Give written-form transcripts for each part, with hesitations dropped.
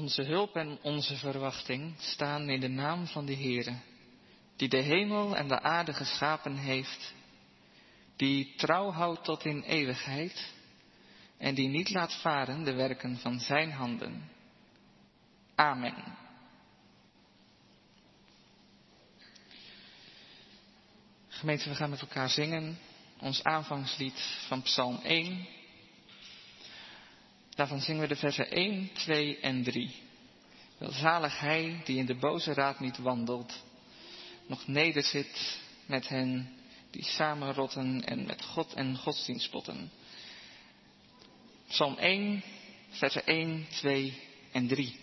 Onze hulp en onze verwachting staan in de naam van de Heere, die de hemel en de aarde geschapen heeft, die trouw houdt tot in eeuwigheid en die niet laat varen de werken van zijn handen. Amen. Gemeente, we gaan met elkaar zingen ons aanvangslied van Psalm 1. Daarvan zingen we de versen 1, 2 en 3. Welzalig hij die in de boze raad niet wandelt, nog nederzit met hen die samenrotten en met God en godsdienst spotten. Psalm 1, versen 1, 2 en 3.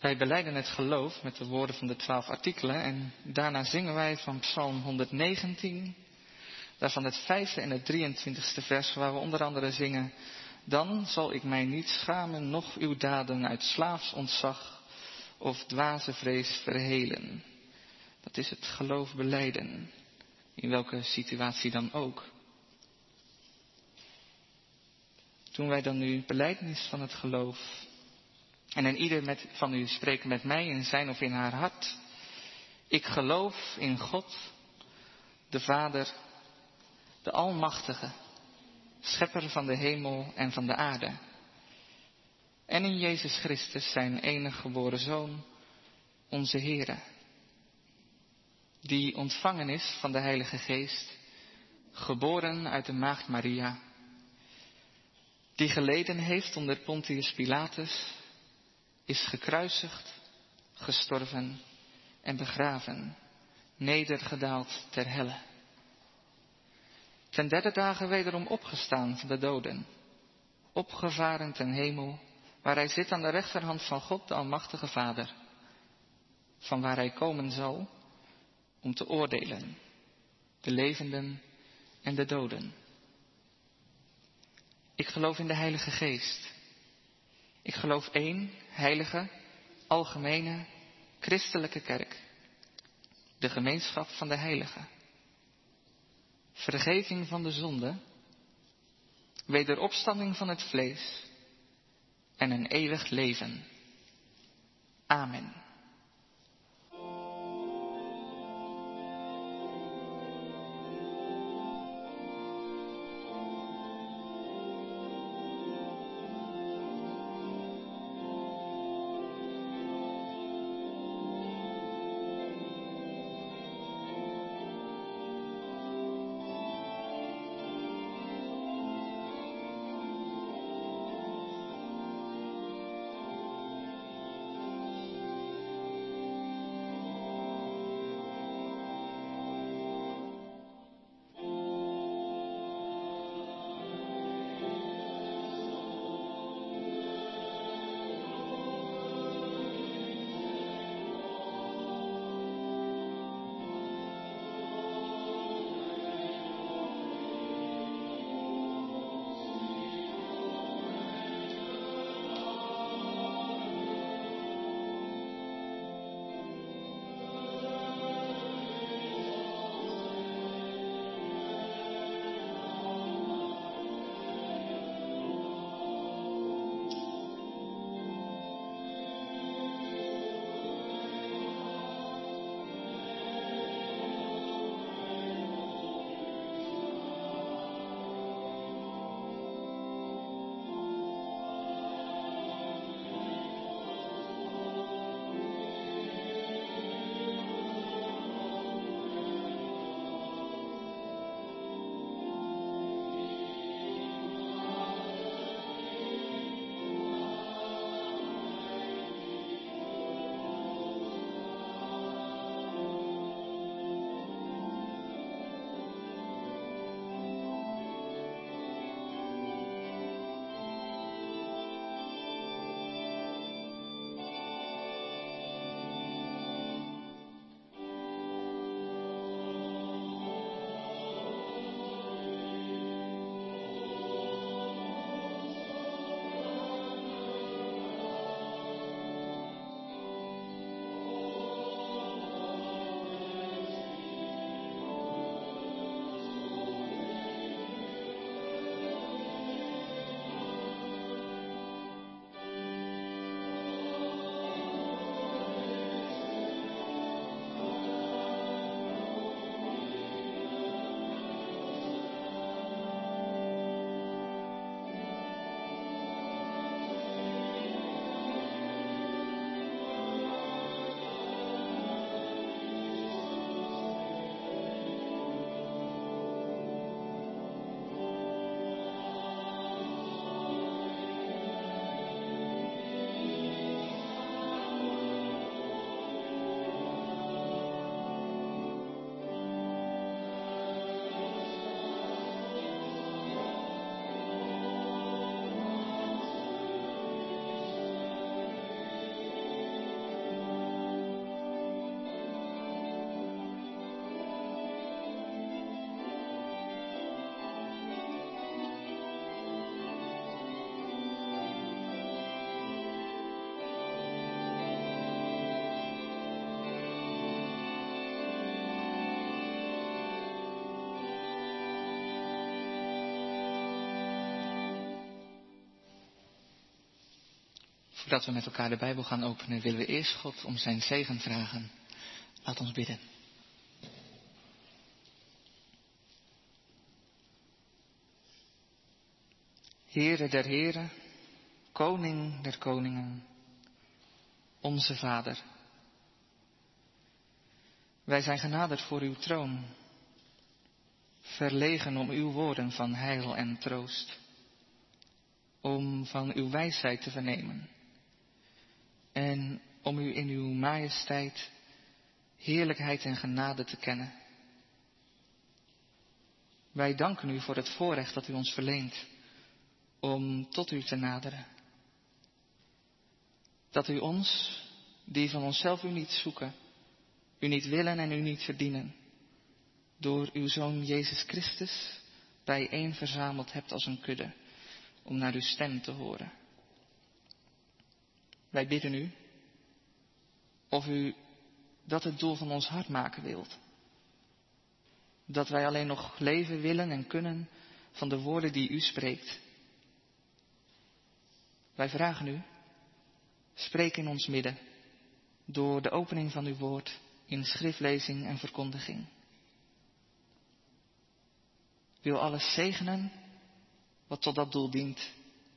Wij belijden het geloof met de woorden van de 12 artikelen en daarna zingen wij van Psalm 119, daarvan het 5e en het 23e vers, waar we onder andere zingen: Dan zal ik mij niet schamen, noch uw daden uit slaafs ontzag of dwaze vrees verhelen. Dat is het geloof belijden, in welke situatie dan ook. Doen wij dan nu belijdenis van het geloof. En een ieder van u spreekt met mij in zijn of in haar hart. Ik geloof in God, de Vader, de Almachtige, Schepper van de hemel en van de aarde. En in Jezus Christus, zijn enige geboren Zoon, onze Heere. Die ontvangen is van de Heilige Geest, geboren uit de maagd Maria. Die geleden heeft onder Pontius Pilatus, is gekruisigd, gestorven en begraven, nedergedaald ter helle. Ten 3e dagen wederom opgestaan van de doden, opgevaren ten hemel, waar hij zit aan de rechterhand van God, de Almachtige Vader, van waar hij komen zal om te oordelen, de levenden en de doden. Ik geloof in de Heilige Geest. Ik geloof één heilige, algemene, christelijke kerk. De gemeenschap van de heiligen. Vergeving van de zonde. Wederopstanding van het vlees. En een eeuwig leven. Amen. Voordat we met elkaar de Bijbel gaan openen, willen we eerst God om zijn zegen vragen. Laat ons bidden. Heere der heren, koning der koningen, onze Vader. Wij zijn genaderd voor uw troon, verlegen om uw woorden van heil en troost, om van uw wijsheid te vernemen en om u in uw majesteit, heerlijkheid en genade te kennen. Wij danken u voor het voorrecht dat u ons verleent om tot u te naderen. Dat u ons, die van onszelf u niet zoeken, u niet willen en u niet verdienen, door uw Zoon Jezus Christus bijeen verzameld hebt als een kudde, om naar uw stem te horen. Wij bidden u, of u dat het doel van ons hart maken wilt. Dat wij alleen nog leven willen en kunnen van de woorden die u spreekt. Wij vragen u, spreek in ons midden, door de opening van uw woord in schriftlezing en verkondiging. Wil alles zegenen wat tot dat doel dient.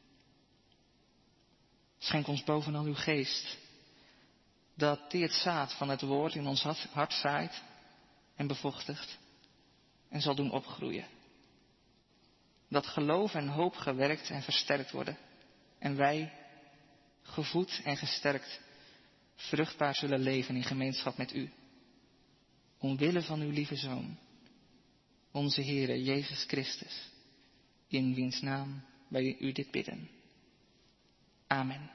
Schenk ons bovenal uw geest, dat die het zaad van het woord in ons hart zaait en bevochtigt en zal doen opgroeien. Dat geloof en hoop gewerkt en versterkt worden en wij, gevoed en gesterkt, vruchtbaar zullen leven in gemeenschap met u. Omwille van uw lieve Zoon, onze Heere Jezus Christus, in wiens naam wij u dit bidden. Amen.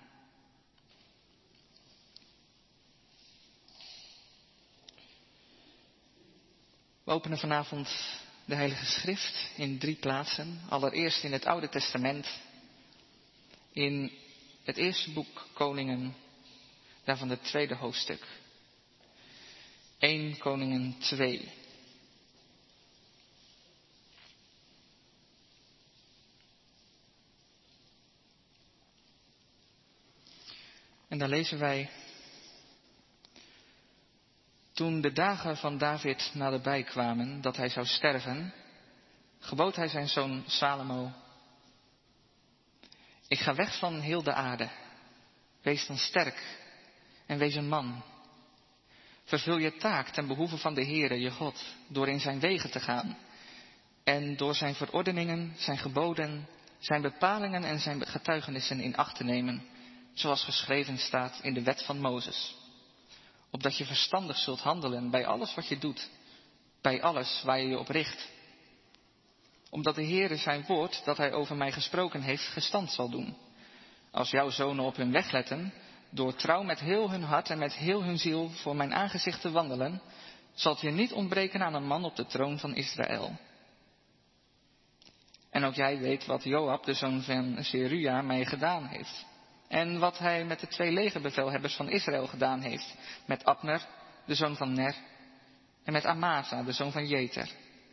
We openen vanavond de Heilige Schrift in 3 plaatsen. Allereerst in het Oude Testament, in het eerste boek Koningen, daarvan het 2e hoofdstuk. 1 Koningen 2. En daar lezen wij: Toen de dagen van David naderbij kwamen dat hij zou sterven, gebood hij zijn zoon Salomo: Ik ga weg van heel de aarde. Wees dan sterk en wees een man. Vervul je taak ten behoeve van de Heere, je God, door in zijn wegen te gaan en door zijn verordeningen, zijn geboden, zijn bepalingen en zijn getuigenissen in acht te nemen, zoals geschreven staat in de wet van Mozes. Opdat je verstandig zult handelen bij alles wat je doet, bij alles waar je je op richt. Omdat de Heere zijn woord dat hij over mij gesproken heeft gestand zal doen. Als jouw zonen op hun weg letten, door trouw met heel hun hart en met heel hun ziel voor mijn aangezicht te wandelen, zal het je niet ontbreken aan een man op de troon van Israël. En ook jij weet wat Joab, de zoon van Zeruja, mij gedaan heeft. En wat hij met de 2 legerbevelhebbers van Israël gedaan heeft. Met Abner, de zoon van Ner. En met Amasa, de zoon van Jeter.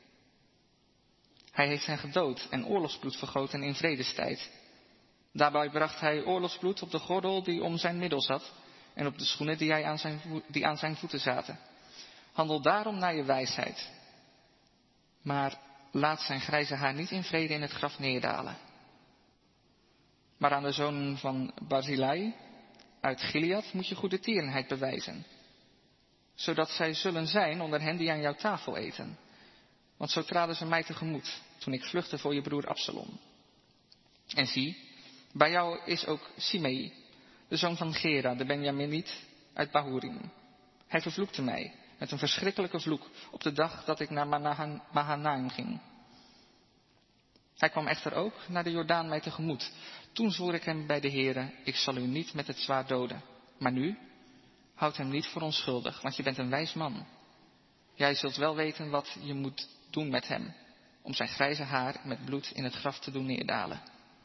Hij heeft hen gedood en oorlogsbloed vergoten in vredestijd. Daarbij bracht hij oorlogsbloed op de gordel die om zijn middel zat. En op de schoenen die aan zijn voeten zaten. Handel daarom naar je wijsheid. Maar laat zijn grijze haar niet in vrede in het graf neerdalen. Maar aan de zonen van Barzillai uit Gilead moet je goede tierenheid bewijzen. Zodat zij zullen zijn onder hen die aan jouw tafel eten. Want zo traden ze mij tegemoet, toen ik vluchtte voor je broer Absalom. En zie, bij jou is ook Simei, de zoon van Gera, de Benjaminiet uit Bahurim. Hij vervloekte mij met een verschrikkelijke vloek op de dag dat ik naar Mahanaim ging. Hij kwam echter ook naar de Jordaan mij tegemoet. Toen zwoer ik hem bij de Heere: ik zal u niet met het zwaard doden. Maar nu, houd hem niet voor onschuldig, want je bent een wijs man. Jij zult wel weten wat je moet doen met hem, om zijn grijze haar met bloed in het graf te doen neerdalen.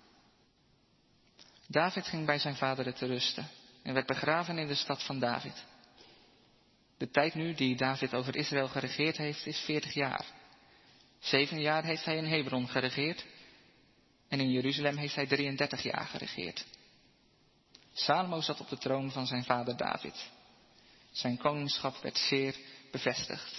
David ging bij zijn vaderen te rusten en werd begraven in de stad van David. De tijd nu die David over Israël geregeerd heeft, is 40 jaar. 7 jaar heeft hij in Hebron geregeerd en in Jeruzalem heeft hij 33 jaar geregeerd. Salomo zat op de troon van zijn vader David. Zijn koningschap werd zeer bevestigd.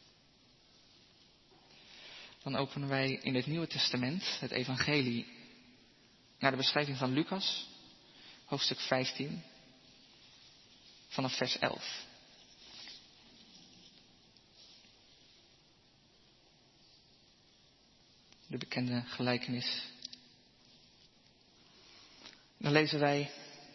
Dan openen wij in het Nieuwe Testament, het evangelie, naar de beschrijving van Lucas, hoofdstuk 15, vanaf vers 11. De bekende gelijkenis. Dan lezen wij: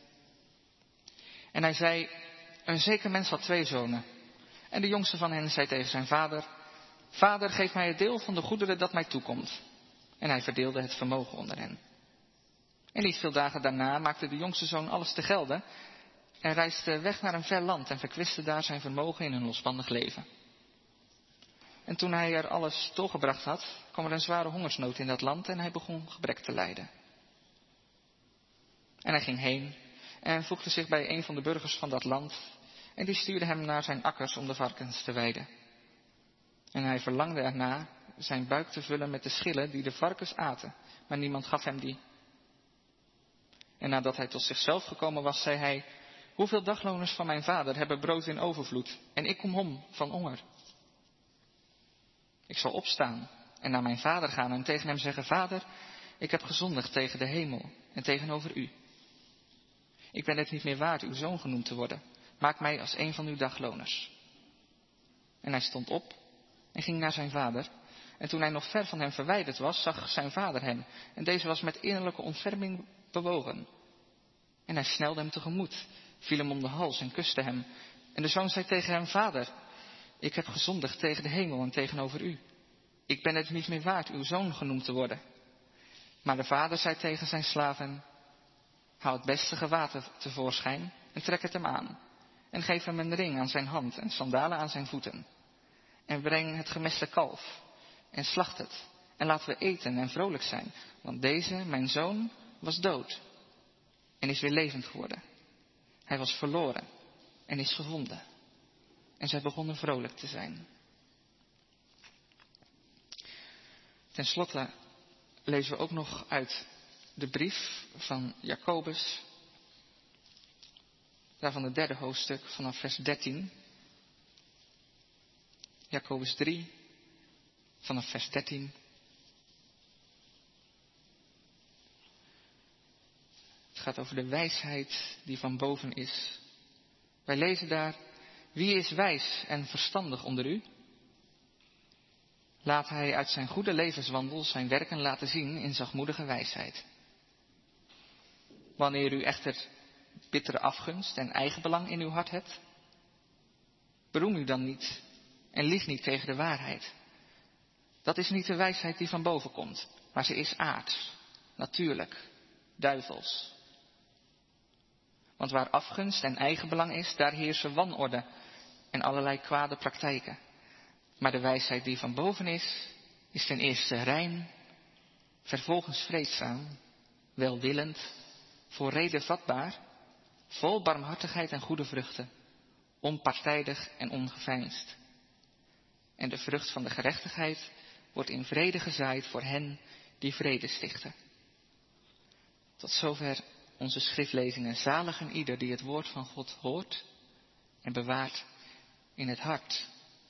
En hij zei, een zeker mens had 2 zonen. En de jongste van hen zei tegen zijn vader: Vader, geef mij het deel van de goederen dat mij toekomt. En hij verdeelde het vermogen onder hen. En niet veel dagen daarna maakte de jongste zoon alles te gelde en reisde weg naar een ver land en verkwiste daar zijn vermogen in een losbandig leven. En toen hij er alles toegebracht had, kwam er een zware hongersnood in dat land en hij begon gebrek te lijden. En hij ging heen en voegde zich bij een van de burgers van dat land en die stuurde hem naar zijn akkers om de varkens te weiden. En hij verlangde erna zijn buik te vullen met de schillen die de varkens aten, maar niemand gaf hem die. En nadat hij tot zichzelf gekomen was, zei hij: Hoeveel dagloners van mijn vader hebben brood in overvloed en ik kom om van honger? Ik zal opstaan en naar mijn vader gaan en tegen hem zeggen: Vader, ik heb gezondigd tegen de hemel en tegenover u. Ik ben het niet meer waard uw zoon genoemd te worden. Maak mij als een van uw dagloners. En hij stond op en ging naar zijn vader. En toen hij nog ver van hem verwijderd was, zag zijn vader hem. En deze was met innerlijke ontferming bewogen. En hij snelde hem tegemoet, viel hem om de hals en kuste hem. En de zoon zei tegen hem: Vader, ik heb gezondigd tegen de hemel en tegenover u. Ik ben het niet meer waard uw zoon genoemd te worden. Maar de vader zei tegen zijn slaven: Haal het beste gewaad tevoorschijn en trek het hem aan. En geef hem een ring aan zijn hand en sandalen aan zijn voeten. En breng het gemeste kalf en slacht het. En laten we eten en vrolijk zijn. Want deze, mijn zoon, was dood en is weer levend geworden. Hij was verloren en is gevonden. En zij begonnen vrolijk te zijn. Ten slotte lezen we ook nog uit de brief van Jacobus. Daarvan het 3e hoofdstuk vanaf vers 13. Jacobus 3 vanaf vers 13. Het gaat over de wijsheid die van boven is. Wij lezen daar: Wie is wijs en verstandig onder u? Laat hij uit zijn goede levenswandel zijn werken laten zien in zachtmoedige wijsheid. Wanneer u echter bittere afgunst en eigenbelang in uw hart hebt, beroem u dan niet en lieg niet tegen de waarheid. Dat is niet de wijsheid die van boven komt, maar ze is aards, natuurlijk, duivels. Want waar afgunst en eigenbelang is, daar heersen wanorde en allerlei kwade praktijken. Maar de wijsheid die van boven is ten eerste rein, vervolgens vreedzaam, welwillend, voor reden vatbaar, vol barmhartigheid en goede vruchten, onpartijdig en ongeveinsd. En de vrucht van de gerechtigheid wordt in vrede gezaaid voor hen die vrede stichten. Tot zover onze schriftlezingen. Zalig en ieder die het woord van God hoort en bewaart in het hart.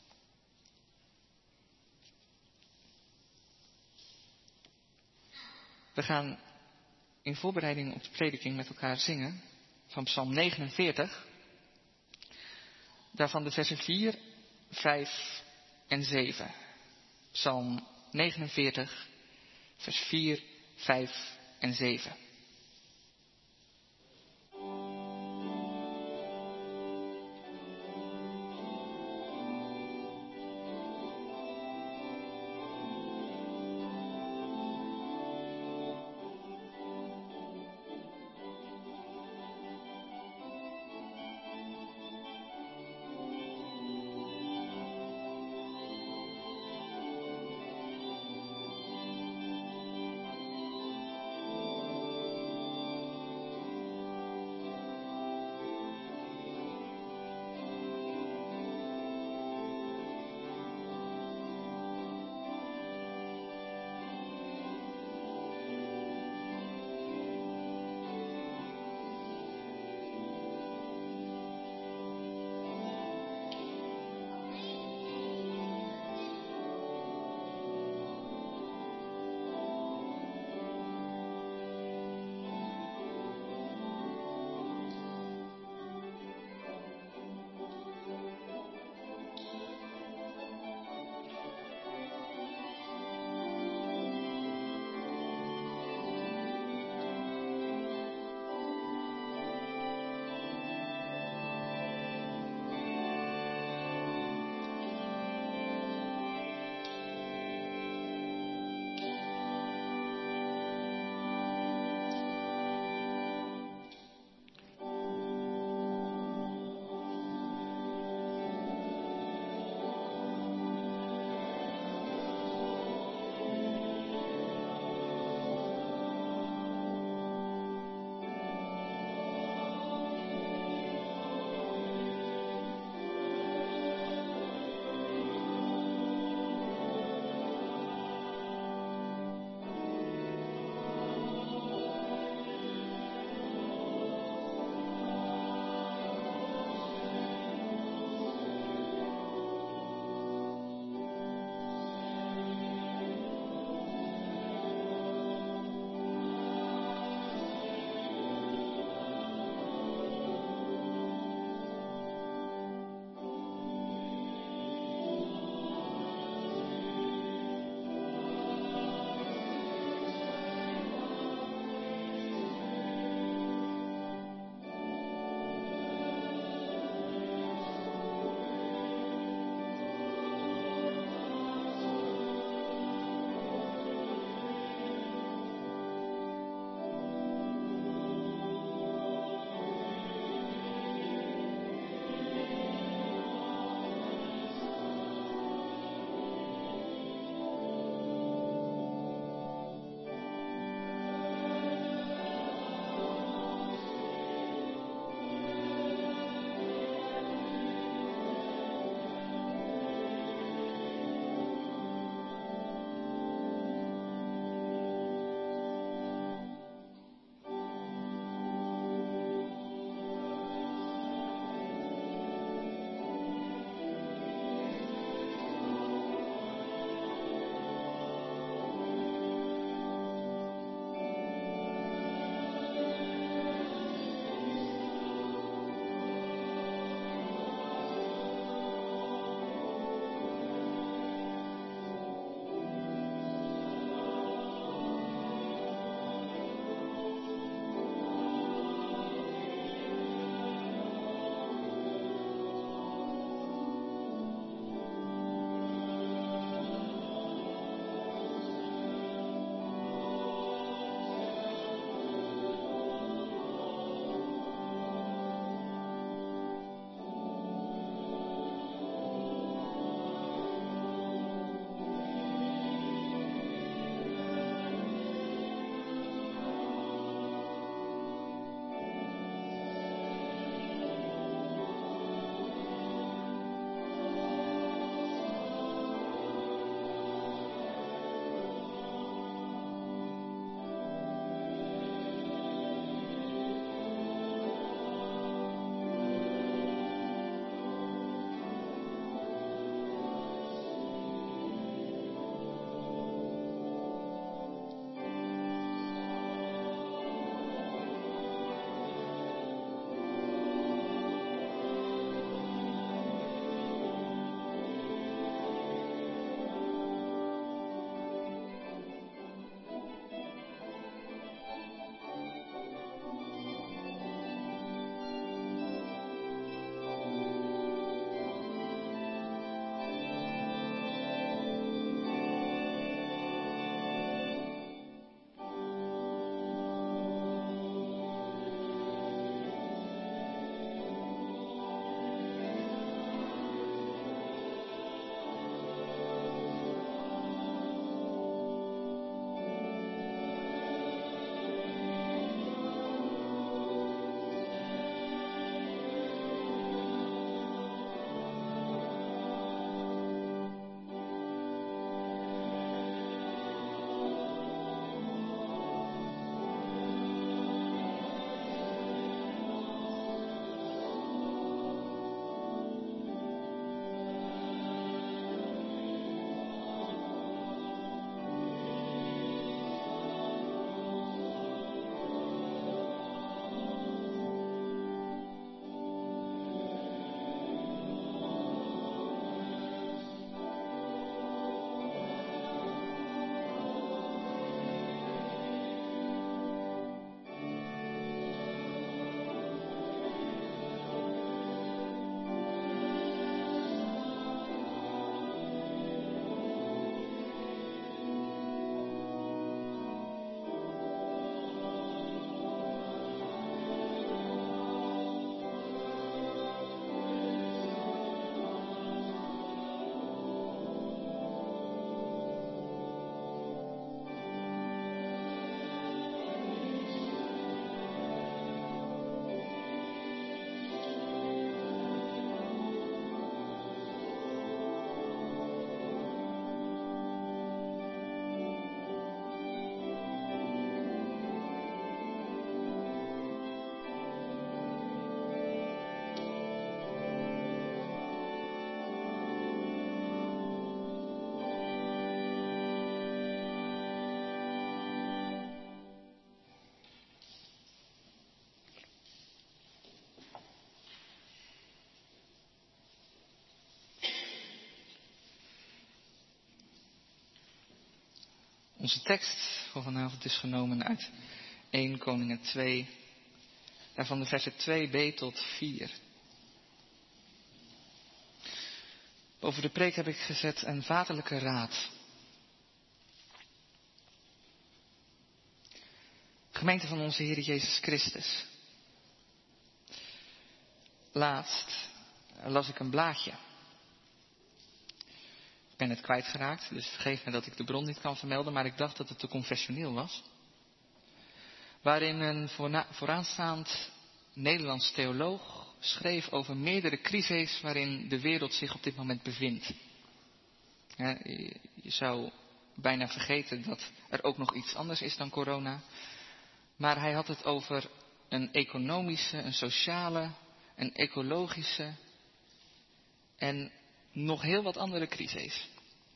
We gaan in voorbereiding op de prediking met elkaar zingen van Psalm 49. Daarvan de versen 4, 5 en 7. Psalm 49, vers 4, 5 en 7. Onze tekst voor vanavond is genomen uit 1 Koningen 2, daarvan de versen 2b tot 4. Boven de preek heb ik gezet een vaderlijke raad. Gemeente van onze Heer Jezus Christus. Laatst las ik een blaadje. Ik ben het kwijtgeraakt, dus vergeef me dat ik de bron niet kan vermelden, maar ik dacht dat het te confessioneel was. Waarin een vooraanstaand Nederlands theoloog schreef over meerdere crises waarin de wereld zich op dit moment bevindt. Ja, je zou bijna vergeten dat er ook nog iets anders is dan corona. Maar hij had het over een economische, een sociale, een ecologische en nog heel wat andere crises.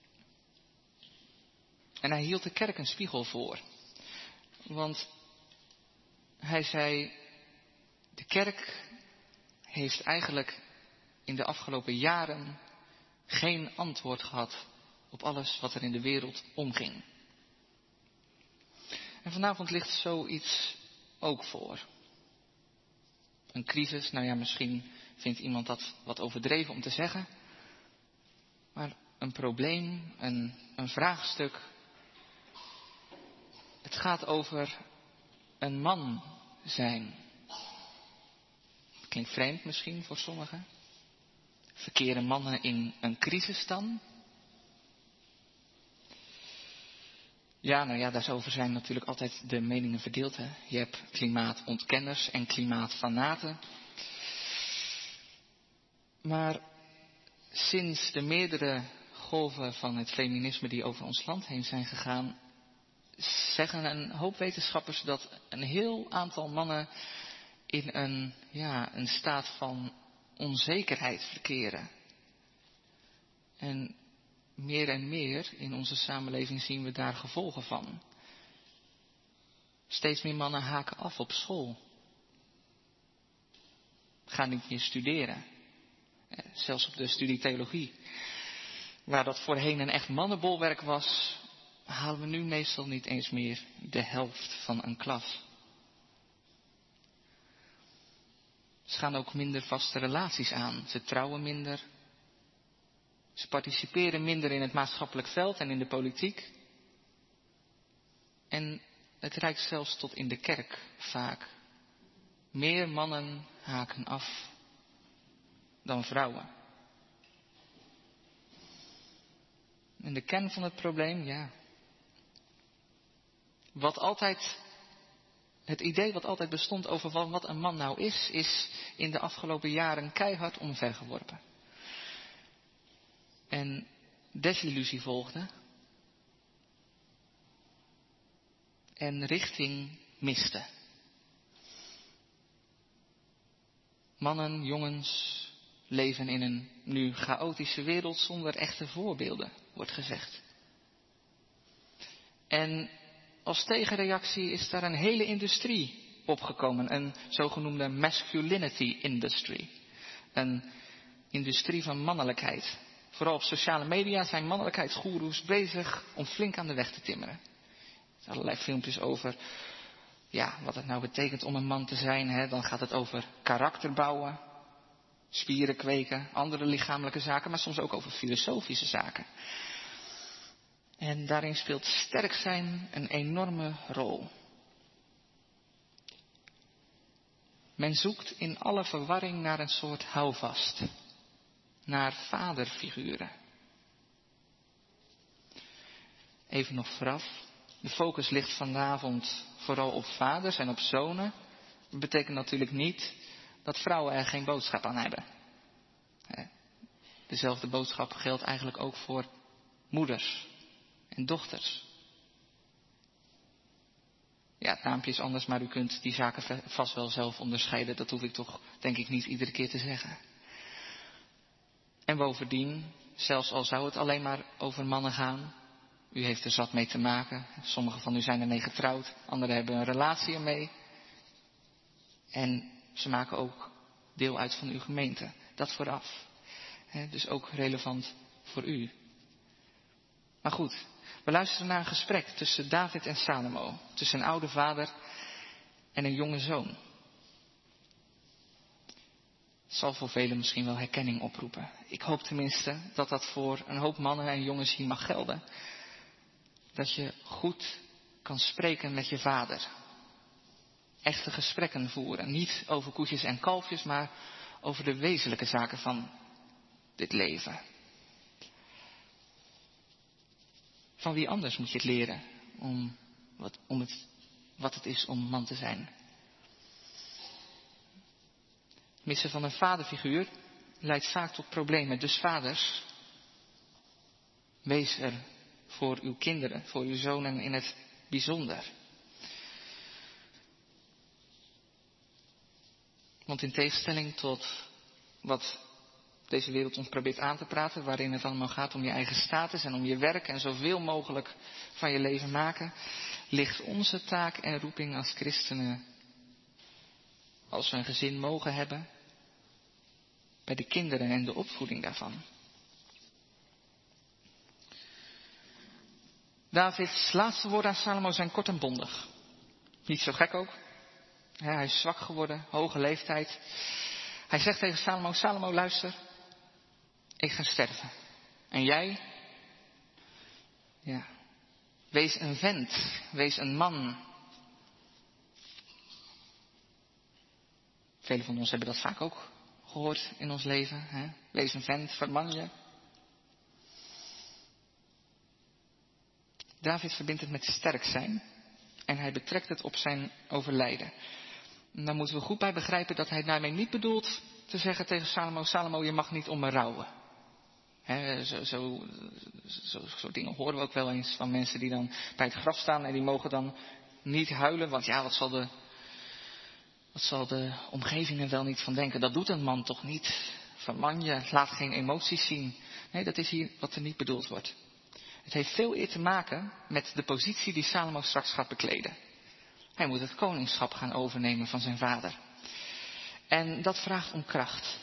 En hij hield de kerk een spiegel voor. Want hij zei, de kerk heeft eigenlijk in de afgelopen jaren geen antwoord gehad op alles wat er in de wereld omging. En vanavond ligt zoiets ook voor. Een crisis, nou ja, misschien vindt iemand dat wat overdreven om te zeggen. Maar een probleem, een vraagstuk. Het gaat over een man zijn. Klinkt vreemd misschien voor sommigen. Verkeren mannen in een crisis dan? Ja, nou ja, daarover zijn natuurlijk altijd de meningen verdeeld. Hè? Je hebt klimaatontkenners en klimaatfanaten. Maar sinds de meerdere golven van het feminisme die over ons land heen zijn gegaan, zeggen een hoop wetenschappers dat een heel aantal mannen in een staat van onzekerheid verkeren. En meer in onze samenleving zien we daar gevolgen van. Steeds meer mannen haken af op school. Gaan niet meer studeren. Zelfs op de studie theologie. Waar dat voorheen een echt mannenbolwerk was, halen we nu meestal niet eens meer de helft van een klas. Ze gaan ook minder vaste relaties aan. Ze trouwen minder. Ze participeren minder in het maatschappelijk veld en in de politiek. En het reikt zelfs tot in de kerk vaak. Meer mannen haken af dan vrouwen. En de kern van het probleem, ja. Het idee wat altijd bestond over wat een man nou is in de afgelopen jaren keihard omvergeworpen. En desillusie volgde. En richting miste. Mannen, jongens leven in een nu chaotische wereld zonder echte voorbeelden, wordt gezegd. En als tegenreactie is daar een hele industrie opgekomen. Een zogenoemde masculinity industry. Een industrie van mannelijkheid. Vooral op sociale media zijn mannelijkheidsgoeroes bezig om flink aan de weg te timmeren. Er zijn allerlei filmpjes over wat het nou betekent om een man te zijn. Hè. Dan gaat het over karakter bouwen, spieren kweken, andere lichamelijke zaken, maar soms ook over filosofische zaken. En daarin speelt sterk zijn een enorme rol. Men zoekt in alle verwarring naar een soort houvast. Naar vaderfiguren. Even nog vooraf. De focus ligt vanavond vooral op vaders en op zonen. Dat betekent natuurlijk niet dat vrouwen er geen boodschap aan hebben. Dezelfde boodschap geldt eigenlijk ook voor moeders en dochters. Ja, het naampje is anders, maar u kunt die zaken vast wel zelf onderscheiden. Dat hoef ik toch, denk ik, niet iedere keer te zeggen. En bovendien, zelfs al zou het alleen maar over mannen gaan, u heeft er zat mee te maken. Sommigen van u zijn ermee getrouwd, anderen hebben een relatie ermee. En ze maken ook deel uit van uw gemeente. Dat vooraf. Dus ook relevant voor u. Maar goed, We luisteren naar een gesprek tussen David en Salomo. Tussen een oude vader en een jonge zoon. Het zal voor velen misschien wel herkenning oproepen. Ik hoop tenminste dat dat voor een hoop mannen en jongens hier mag gelden. Dat je goed kan spreken met je vader. Echte gesprekken voeren. Niet over koetjes en kalfjes, maar over de wezenlijke zaken van dit leven. Van wie anders moet je het leren wat het is om man te zijn. Het missen van een vaderfiguur leidt vaak tot problemen. Dus vaders, wees er voor uw kinderen, voor uw zonen in het bijzonder. Want in tegenstelling tot wat deze wereld ons probeert aan te praten, waarin het allemaal gaat om je eigen status en om je werk en zoveel mogelijk van je leven maken, ligt onze taak en roeping als christenen, als we een gezin mogen hebben, bij de kinderen en de opvoeding daarvan. Davids laatste woorden aan Salomo zijn kort en bondig. Niet zo gek ook. Hij is zwak geworden, hoge leeftijd. Hij zegt tegen Salomo, Salomo luister, ik ga sterven. En jij? Ja, wees een vent, wees een man. Velen van ons hebben dat vaak ook gehoord in ons leven. Hè? Wees een vent, verman je. David verbindt het met sterk zijn en hij betrekt het op zijn overlijden. En daar moeten we goed bij begrijpen dat hij daarmee niet bedoelt te zeggen tegen Salomo, Salomo, je mag niet om me rouwen. Zo dingen horen we ook wel eens van mensen die dan bij het graf staan en die mogen dan niet huilen, want ja, wat zal de omgeving er wel niet van denken? Dat doet een man toch niet? Verman je, laat geen emoties zien. Nee, dat is hier wat er niet bedoeld wordt. Het heeft veel eer te maken met de positie die Salomo straks gaat bekleden. Hij moet het koningschap gaan overnemen van zijn vader. En dat vraagt om kracht.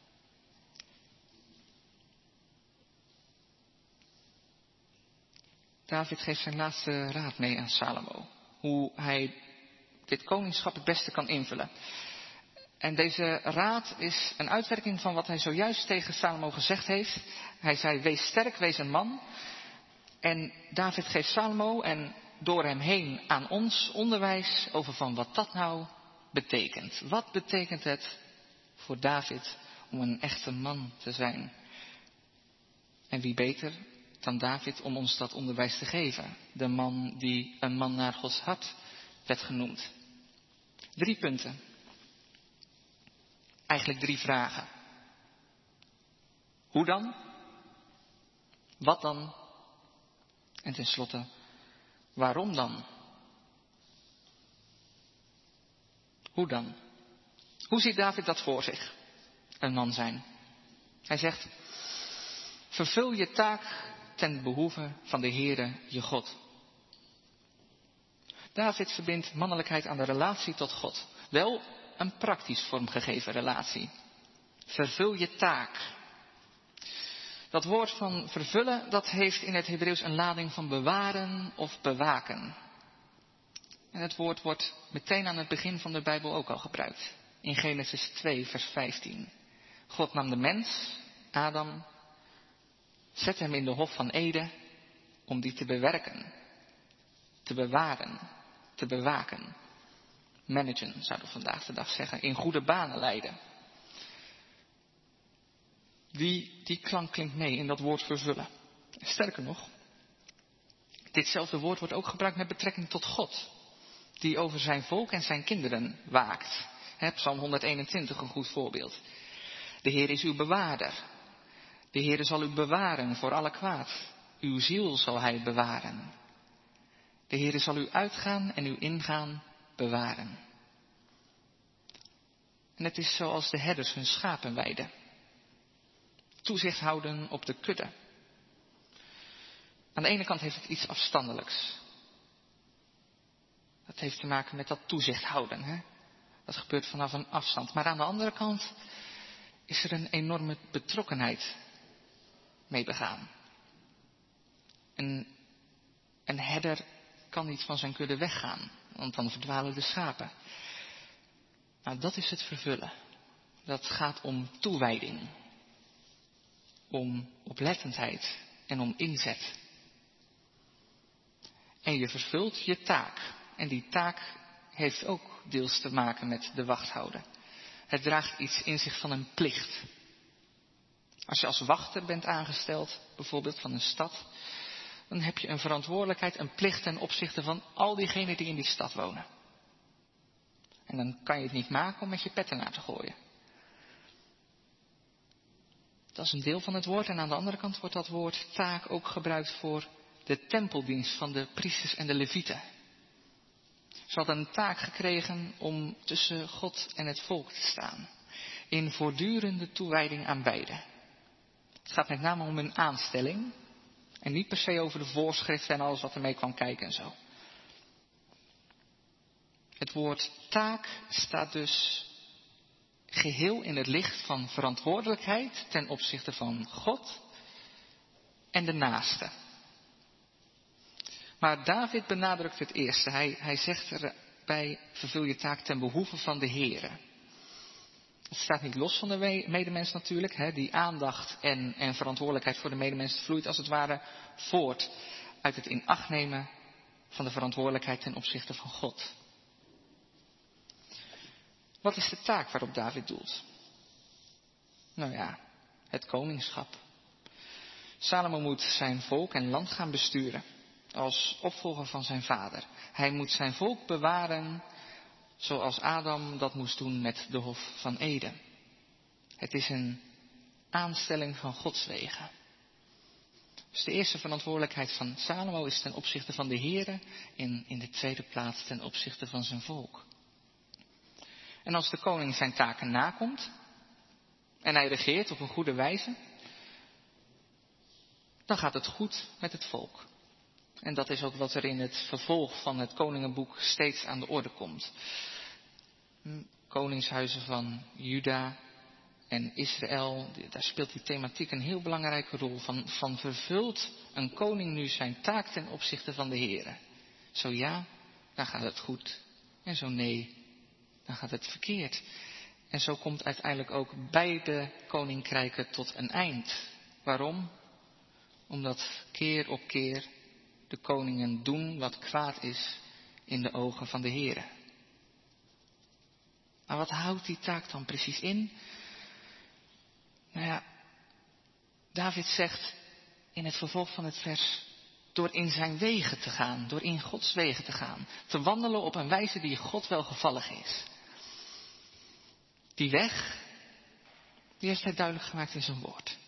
David geeft zijn laatste raad mee aan Salomo. Hoe hij dit koningschap het beste kan invullen. En deze raad is een uitwerking van wat hij zojuist tegen Salomo gezegd heeft. Hij zei, wees sterk, wees een man. En David geeft Salomo en door hem heen aan ons onderwijs over van wat dat nou betekent. Wat betekent het voor David om een echte man te zijn? En wie beter dan David om ons dat onderwijs te geven? De man die een man naar Gods hart werd genoemd. 3 punten. Eigenlijk 3 vragen. Hoe dan? Wat dan? En tenslotte, waarom dan? Hoe dan? Hoe ziet David dat voor zich? Een man zijn. Hij zegt, vervul je taak ten behoeve van de Heere je God. David verbindt mannelijkheid aan de relatie tot God. Wel een praktisch vormgegeven relatie. Vervul je taak. Dat woord van vervullen, dat heeft in het Hebreeuws een lading van bewaren of bewaken. En het woord wordt meteen aan het begin van de Bijbel ook al gebruikt. In Genesis 2, vers 15. God nam de mens, Adam, zette hem in de hof van Eden om die te bewerken, te bewaren, te bewaken. Managen, zouden we vandaag de dag zeggen, in goede banen leiden. Die klank klinkt mee in dat woord vervullen. Sterker nog, ditzelfde woord wordt ook gebruikt met betrekking tot God, die over zijn volk en zijn kinderen waakt. Psalm 121, een goed voorbeeld. De Heer is uw bewaarder. De Heer zal u bewaren voor alle kwaad. Uw ziel zal hij bewaren. De Heer zal u uitgaan en uw ingaan bewaren. En het is zoals de herders hun schapen weiden. Toezicht houden op de kudde. Aan de ene kant heeft het iets afstandelijks. Dat heeft te maken met dat toezicht houden. Hè? Dat gebeurt vanaf een afstand. Maar aan de andere kant is er een enorme betrokkenheid mee begaan. Een Een herder kan niet van zijn kudde weggaan, want dan verdwalen de schapen. Nou, dat is het vervullen. Dat gaat om toewijding. Om oplettendheid en om inzet. En je vervult je taak. En die taak heeft ook deels te maken met de wachthouder. Het draagt iets in zich van een plicht. Als je als wachter bent aangesteld, bijvoorbeeld van een stad, dan heb je een verantwoordelijkheid, een plicht ten opzichte van al diegenen die in die stad wonen. En dan kan je het niet maken om met je pet ernaar te gooien. Dat is een deel van het woord. En aan de andere kant wordt dat woord taak ook gebruikt voor de tempeldienst van de priesters en de levieten. Ze hadden een taak gekregen om tussen God en het volk te staan. In voortdurende toewijding aan beide. Het gaat met name om hun aanstelling. En niet per se over de voorschriften en alles wat ermee kwam kijken en zo. Het woord taak staat dus geheel in het licht van verantwoordelijkheid ten opzichte van God en de naaste. Maar David benadrukt het eerste. Hij zegt erbij, vervul je taak ten behoeve van de Here. Het staat niet los van de medemens natuurlijk. Hè. Die aandacht en verantwoordelijkheid voor de medemens vloeit als het ware voort uit het in acht nemen van de verantwoordelijkheid ten opzichte van God. Wat is de taak waarop David doelt? Nou ja, het koningschap. Salomo moet zijn volk en land gaan besturen als opvolger van zijn vader. Hij moet zijn volk bewaren zoals Adam dat moest doen met de Hof van Eden. Het is een aanstelling van Gods wegen. Dus de eerste verantwoordelijkheid van Salomo is ten opzichte van de Here en in de tweede plaats ten opzichte van zijn volk. En als de koning zijn taken nakomt en hij regeert op een goede wijze, dan gaat het goed met het volk. En dat is ook wat er in het vervolg van het Koningenboek steeds aan de orde komt. Koningshuizen van Juda en Israël, daar speelt die thematiek een heel belangrijke rol. Van vervult een koning nu zijn taak ten opzichte van de Here? Zo ja, dan gaat het goed. En zo nee, dan gaat het verkeerd. En zo komt uiteindelijk ook beide koninkrijken tot een eind. Waarom? Omdat keer op keer de koningen doen wat kwaad is in de ogen van de Here. Maar wat houdt die taak dan precies in? Nou ja, David zegt in het vervolg van het vers, door in zijn wegen te gaan, door in Gods wegen te gaan, te wandelen op een wijze die God welgevallig is. Die weg, die heeft hij duidelijk gemaakt in zijn woord.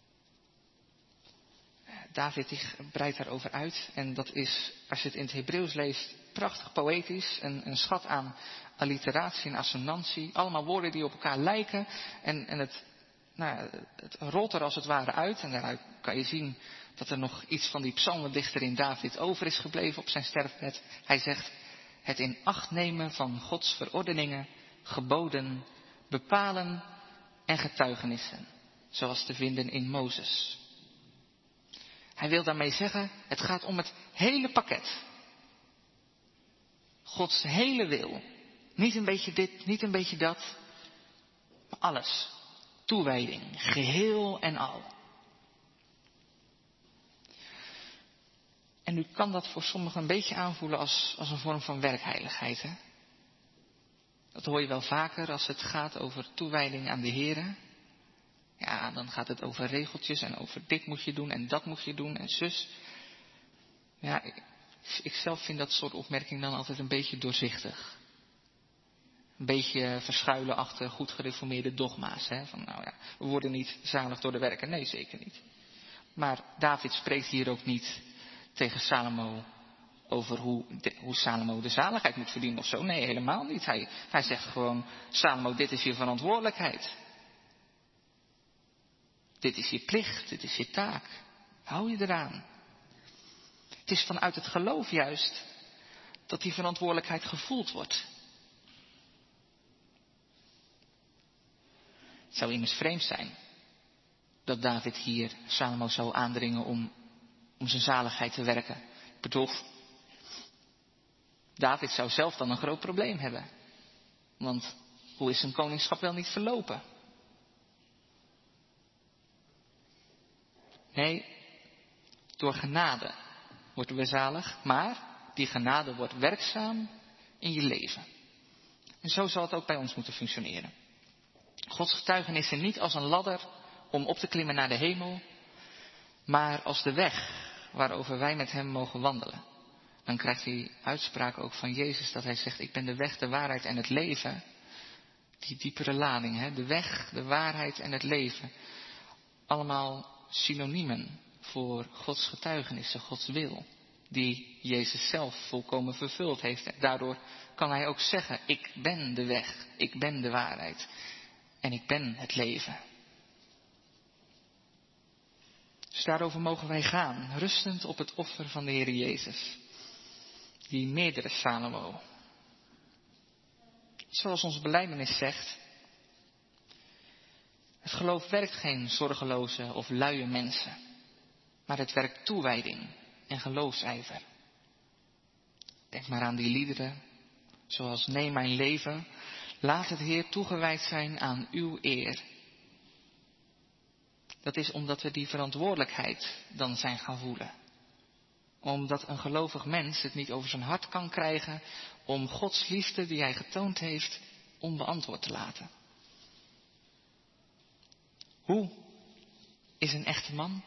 David die breidt daarover uit en dat is, als je het in het Hebreeuws leest, prachtig poëtisch. Een schat aan alliteratie en assonantie. Allemaal woorden die op elkaar lijken en het rolt er als het ware uit. En daaruit kan je zien dat er nog iets van die psalmendichter in David over is gebleven op zijn sterfbed. Hij zegt, het in acht nemen van Gods verordeningen, geboden, bepalen en getuigenissen. Zoals te vinden in Mozes. Hij wil daarmee zeggen, het gaat om het hele pakket. Gods hele wil. Niet een beetje dit, niet een beetje dat. Maar alles. Toewijding. Geheel en al. En u kan dat voor sommigen een beetje aanvoelen als een vorm van werkheiligheid. Hè? Dat hoor je wel vaker als het gaat over toewijding aan de Here. Ja, dan gaat het over regeltjes en over dit moet je doen en dat moet je doen en zus. Ja, ik zelf vind dat soort opmerkingen dan altijd een beetje doorzichtig. Een beetje verschuilen achter goed gereformeerde dogma's. Hè? Van nou ja, we worden niet zalig door de werken. Nee, zeker niet. Maar David spreekt hier ook niet tegen Salomo over hoe Salomo de zaligheid moet verdienen of zo. Nee, helemaal niet. Hij zegt gewoon, Salomo, dit is je verantwoordelijkheid. Dit is je plicht, dit is je taak. Hou je eraan. Het is vanuit het geloof juist dat die verantwoordelijkheid gevoeld wordt. Het zou immers vreemd zijn dat David hier Salomo zou aandringen om zijn zaligheid te werken Ik bedoel, David zou zelf dan een groot probleem hebben. Want hoe is zijn koningschap wel niet verlopen? Nee, door genade worden we zalig, maar die genade wordt werkzaam in je leven. En zo zal het ook bij ons moeten functioneren. Gods getuigenis is niet als een ladder om op te klimmen naar de hemel, maar als de weg waarover wij met hem mogen wandelen. Dan krijgt die uitspraak ook van Jezus dat hij zegt, ik ben de weg, de waarheid en het leven. Die diepere lading, hè? De weg, de waarheid en het leven. Allemaal synoniemen voor Gods getuigenissen, Gods wil. Die Jezus zelf volkomen vervuld heeft. Daardoor kan hij ook zeggen, ik ben de weg, ik ben de waarheid en ik ben het leven. Dus daarover mogen wij gaan, rustend op het offer van de Heer Jezus. Die meerdere Salomo. Zoals ons belijdenis zegt, het geloof werkt geen zorgeloze of luie mensen, maar het werkt toewijding en geloofsijver. Denk maar aan die liederen, zoals neem mijn leven, laat het Heer toegewijd zijn aan uw eer. Dat is omdat we die verantwoordelijkheid dan zijn gaan voelen. Omdat een gelovig mens het niet over zijn hart kan krijgen om Gods liefde die hij getoond heeft onbeantwoord te laten. Hoe is een echte man?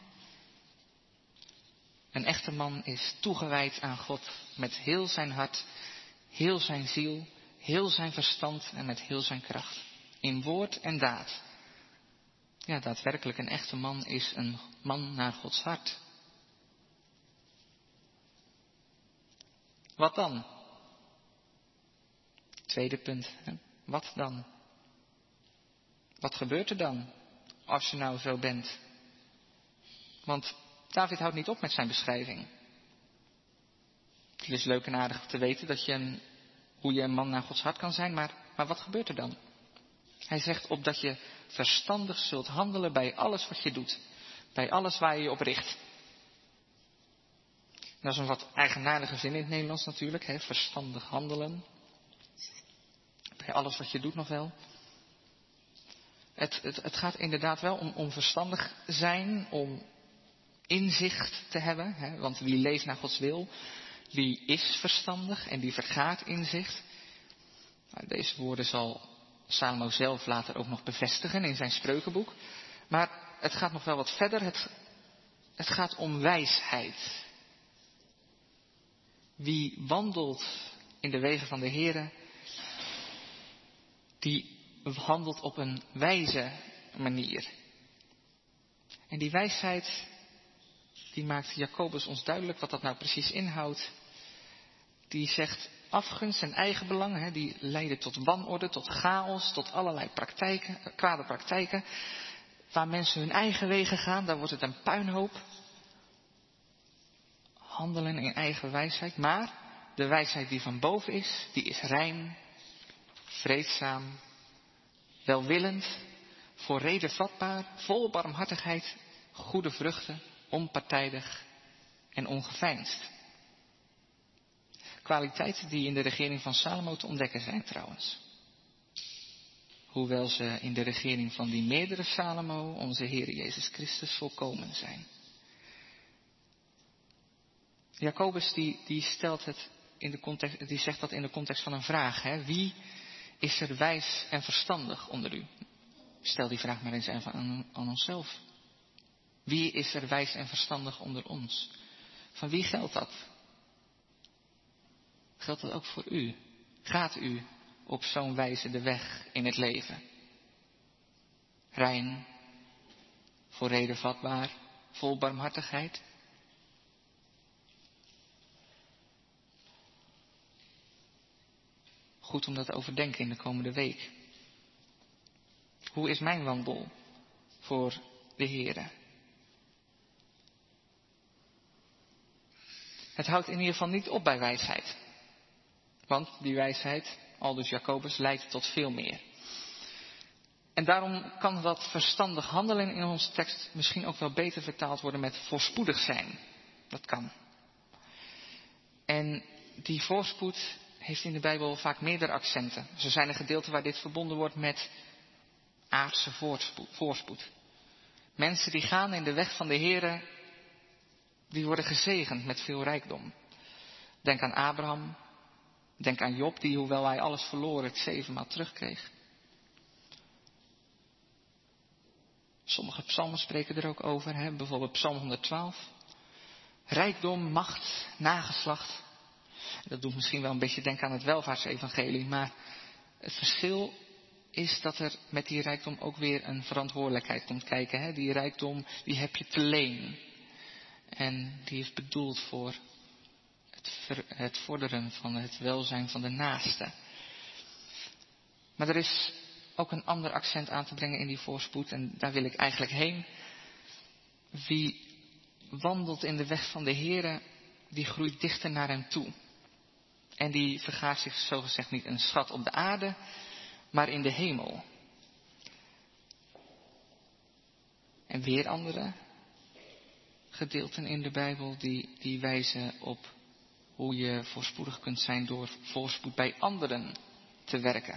Een echte man is toegewijd aan God met heel zijn hart, heel zijn ziel, heel zijn verstand en met heel zijn kracht. In woord en daad. Ja, daadwerkelijk een echte man is een man naar Gods hart. Wat dan? Tweede punt. Hè? Wat dan? Wat gebeurt er dan als je nou zo bent? Want David houdt niet op met zijn beschrijving. Het is leuk en aardig te weten dat hoe je een man naar Gods hart kan zijn, maar wat gebeurt er dan? Hij zegt opdat je verstandig zult handelen bij alles wat je doet. Bij alles waar je je op richt. Dat is een wat eigenaardige zin in het Nederlands natuurlijk, hè? Verstandig handelen. Bij alles wat je doet nog wel. Het gaat inderdaad wel om verstandig zijn, om inzicht te hebben. Hè? Want wie leeft naar Gods wil, die is verstandig en die vergaat inzicht. Nou, deze woorden zal Salomo zelf later ook nog bevestigen in zijn spreukenboek. Maar het gaat nog wel wat verder. Het gaat om wijsheid. Wie wandelt in de wegen van de Heere, die handelt op een wijze manier. En die wijsheid, die maakt Jacobus ons duidelijk wat dat nou precies inhoudt. Die zegt afgunst en eigenbelang, die leiden tot wanorde, tot chaos, tot allerlei kwade praktijken. Waar mensen hun eigen wegen gaan, daar wordt het een puinhoop. Handelen in eigen wijsheid, maar de wijsheid die van boven is, die is rein, vreedzaam, welwillend, voor reden vatbaar, vol barmhartigheid, goede vruchten, onpartijdig en ongeveinsd. Kwaliteiten die in de regering van Salomo te ontdekken zijn trouwens. Hoewel ze in de regering van die meerdere Salomo, onze Heer Jezus Christus, volkomen zijn. Jacobus die stelt het in de context, die zegt dat in de context van een vraag. Hè? Wie is er wijs en verstandig onder u? Stel die vraag maar eens even aan onszelf. Wie is er wijs en verstandig onder ons? Van wie geldt dat? Geldt dat ook voor u? Gaat u op zo'n wijze de weg in het leven? Rein, voor reden vatbaar, vol barmhartigheid? Goed om dat te overdenken in de komende week. Hoe is mijn wandel voor de Heere? Het houdt in ieder geval niet op bij wijsheid. Want die wijsheid, aldus Jacobus, leidt tot veel meer. En daarom kan dat verstandig handelen in onze tekst misschien ook wel beter vertaald worden met voorspoedig zijn. Dat kan. En die voorspoed heeft in de Bijbel vaak meerdere accenten. Zo zijn er gedeelten waar dit verbonden wordt met aardse voorspoed. Mensen die gaan in de weg van de Here, die worden gezegend met veel rijkdom. Denk aan Abraham. Denk aan Job, die hoewel hij alles verloor, het 7-maal terugkreeg. Sommige psalmen spreken er ook over. Bijvoorbeeld Psalm 112. Rijkdom, macht, nageslacht. Dat doet misschien wel een beetje denken aan het welvaartsevangelie. Maar het verschil is dat er met die rijkdom ook weer een verantwoordelijkheid komt kijken. Die rijkdom, die heb je te leen. En die is bedoeld voor het vorderen van het welzijn van de naaste. Maar er is ook een ander accent aan te brengen in die voorspoed. En daar wil ik eigenlijk heen. Wie wandelt in de weg van de Here, die groeit dichter naar hem toe. En die vergaart zich zogezegd niet een schat op de aarde, maar in de hemel. En weer andere gedeelten in de Bijbel die wijzen op hoe je voorspoedig kunt zijn door voorspoed bij anderen te werken.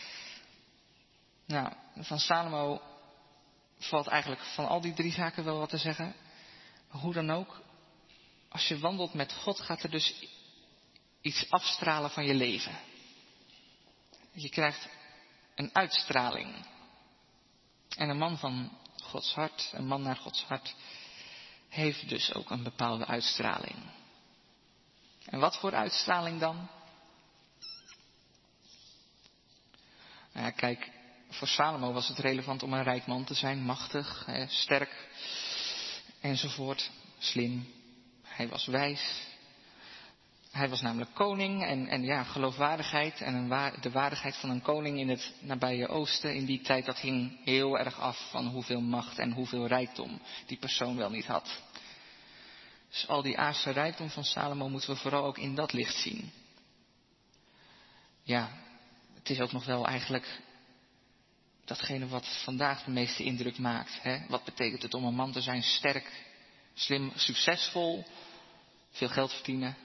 Nou, van Salomo valt eigenlijk van al die 3 zaken wel wat te zeggen. Maar hoe dan ook, als je wandelt met God, gaat er dus iets afstralen van je leven. Je krijgt een uitstraling. En een man van Gods hart, een man naar Gods hart, heeft dus ook een bepaalde uitstraling. En wat voor uitstraling dan? Nou ja, kijk, voor Salomo was het relevant om een rijk man te zijn, machtig, sterk, enzovoort, slim. Hij was wijs. Hij was namelijk koning en geloofwaardigheid en de waardigheid van een koning in het nabije oosten in die tijd, dat hing heel erg af van hoeveel macht en hoeveel rijkdom die persoon wel niet had. Dus al die aardse rijkdom van Salomo moeten we vooral ook in dat licht zien. Ja, het is ook nog wel eigenlijk datgene wat vandaag de meeste indruk maakt. Wat betekent het om een man te zijn? Sterk, slim, succesvol, veel geld verdienen.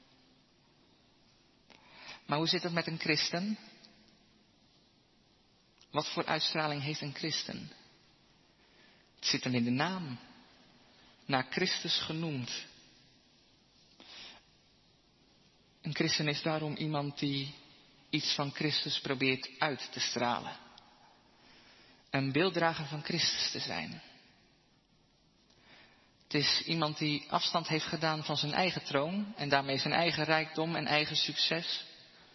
Maar hoe zit het met een christen? Wat voor uitstraling heeft een christen? Het zit hem in de naam. Naar Christus genoemd. Een christen is daarom iemand die iets van Christus probeert uit te stralen. Een beelddrager van Christus te zijn. Het is iemand die afstand heeft gedaan van zijn eigen troon en daarmee zijn eigen rijkdom en eigen succes.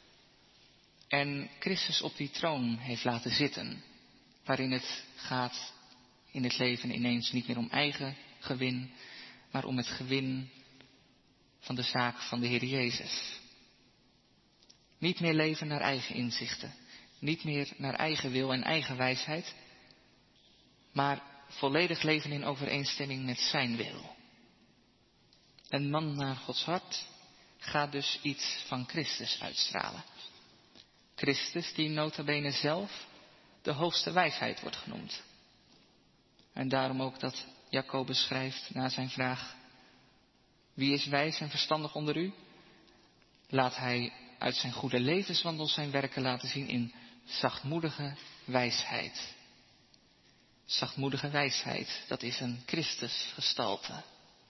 En Christus op die troon heeft laten zitten. Waarin het gaat in het leven ineens niet meer om eigen gewin, maar om het gewin van de zaak van de Heer Jezus. Niet meer leven naar eigen inzichten. Niet meer naar eigen wil en eigen wijsheid. Maar volledig leven in overeenstemming met zijn wil. Een man naar Gods hart gaat dus iets van Christus uitstralen. Christus die nota bene zelf de hoogste wijsheid wordt genoemd. En daarom ook dat Jacobus schrijft na zijn vraag: wie is wijs en verstandig onder u? Laat hij uit zijn goede levenswandel zijn werken laten zien in zachtmoedige wijsheid. Zachtmoedige wijsheid, dat is een Christusgestalte.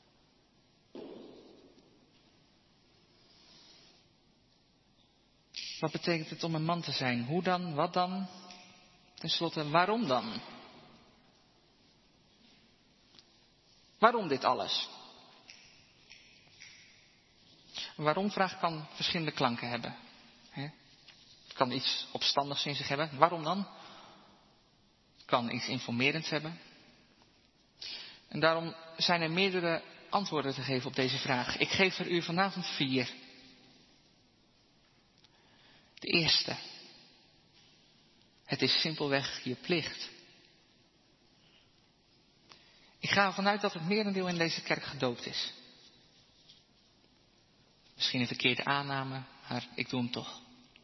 Wat betekent het om een man te zijn? Hoe dan? Wat dan? Ten slotte, waarom dan? Waarom dit alles? Een waarom-vraag kan verschillende klanken hebben. Het kan iets opstandigs in zich hebben. Waarom dan? Het kan iets informerends hebben. En daarom zijn er meerdere antwoorden te geven op deze vraag. Ik geef er u vanavond 4. De eerste. Het is simpelweg je plicht. Ik ga ervan uit dat het merendeel in deze kerk gedoopt is. Misschien een verkeerde aanname, maar ik doe hem toch.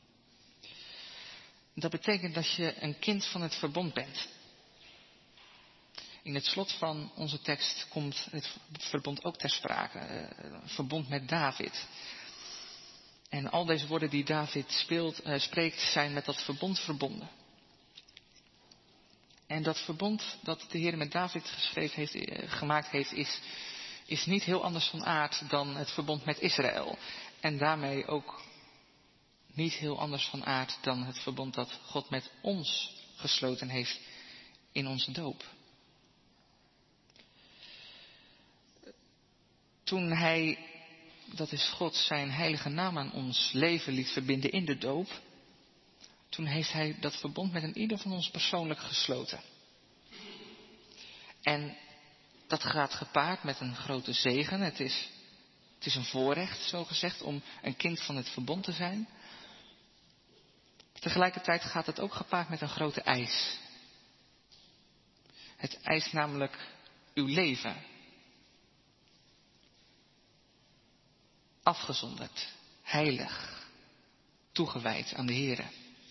Dat betekent dat je een kind van het verbond bent. In het slot van onze tekst komt het verbond ook ter sprake. Een verbond met David. En al deze woorden die David spreekt zijn met dat verbond verbonden. En dat verbond dat de Heer met David gemaakt heeft is niet heel anders van aard dan het verbond met Israël. En daarmee ook niet heel anders van aard dan het verbond dat God met ons gesloten heeft in onze doop. Toen hij, dat is God, zijn heilige naam aan ons leven liet verbinden in de doop, toen heeft hij dat verbond met een ieder van ons persoonlijk gesloten. En dat gaat gepaard met een grote zegen. Het is een voorrecht, zo gezegd, om een kind van het verbond te zijn. Tegelijkertijd gaat het ook gepaard met een grote eis. Het eist namelijk uw leven. Afgezonderd, heilig, toegewijd aan de Heere.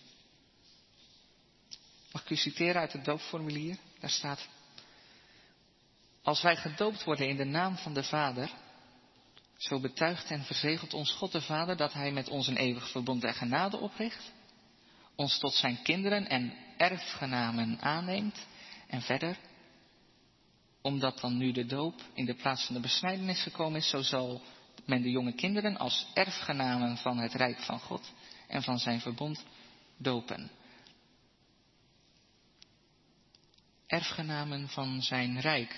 Mag ik u citeren uit het doopformulier? Daar staat: als wij gedoopt worden in de naam van de Vader, zo betuigt en verzegelt ons God de Vader dat hij met ons een eeuwig verbond der genade opricht, ons tot zijn kinderen en erfgenamen aanneemt. En verder, omdat dan nu de doop in de plaats van de besnijdenis gekomen is, zo zal men de jonge kinderen als erfgenamen van het rijk van God en van zijn verbond dopen. Erfgenamen van zijn rijk.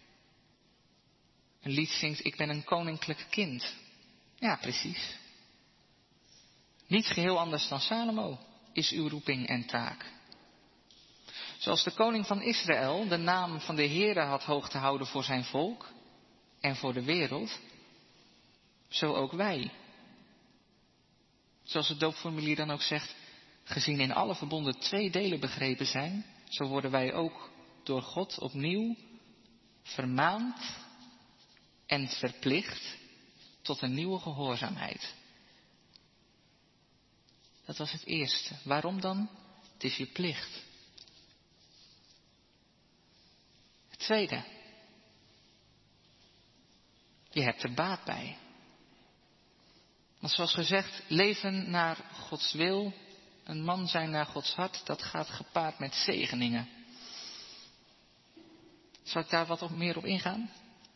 Een lied zingt, ik ben een koninklijk kind. Ja, precies. Niet geheel anders dan Salomo is uw roeping en taak. Zoals de koning van Israël de naam van de Heere had hoog te houden voor zijn volk en voor de wereld, zo ook wij. Zoals het doopformulier dan ook zegt, gezien in alle verbonden 2 delen begrepen zijn, zo worden wij ook door God opnieuw vermaand en verplicht tot een nieuwe gehoorzaamheid. Dat was het eerste. Waarom dan? Het is je plicht. Het tweede. Je hebt er baat bij. Want zoals gezegd, leven naar Gods wil, een man zijn naar Gods hart, dat gaat gepaard met zegeningen. Zal ik daar wat meer op ingaan?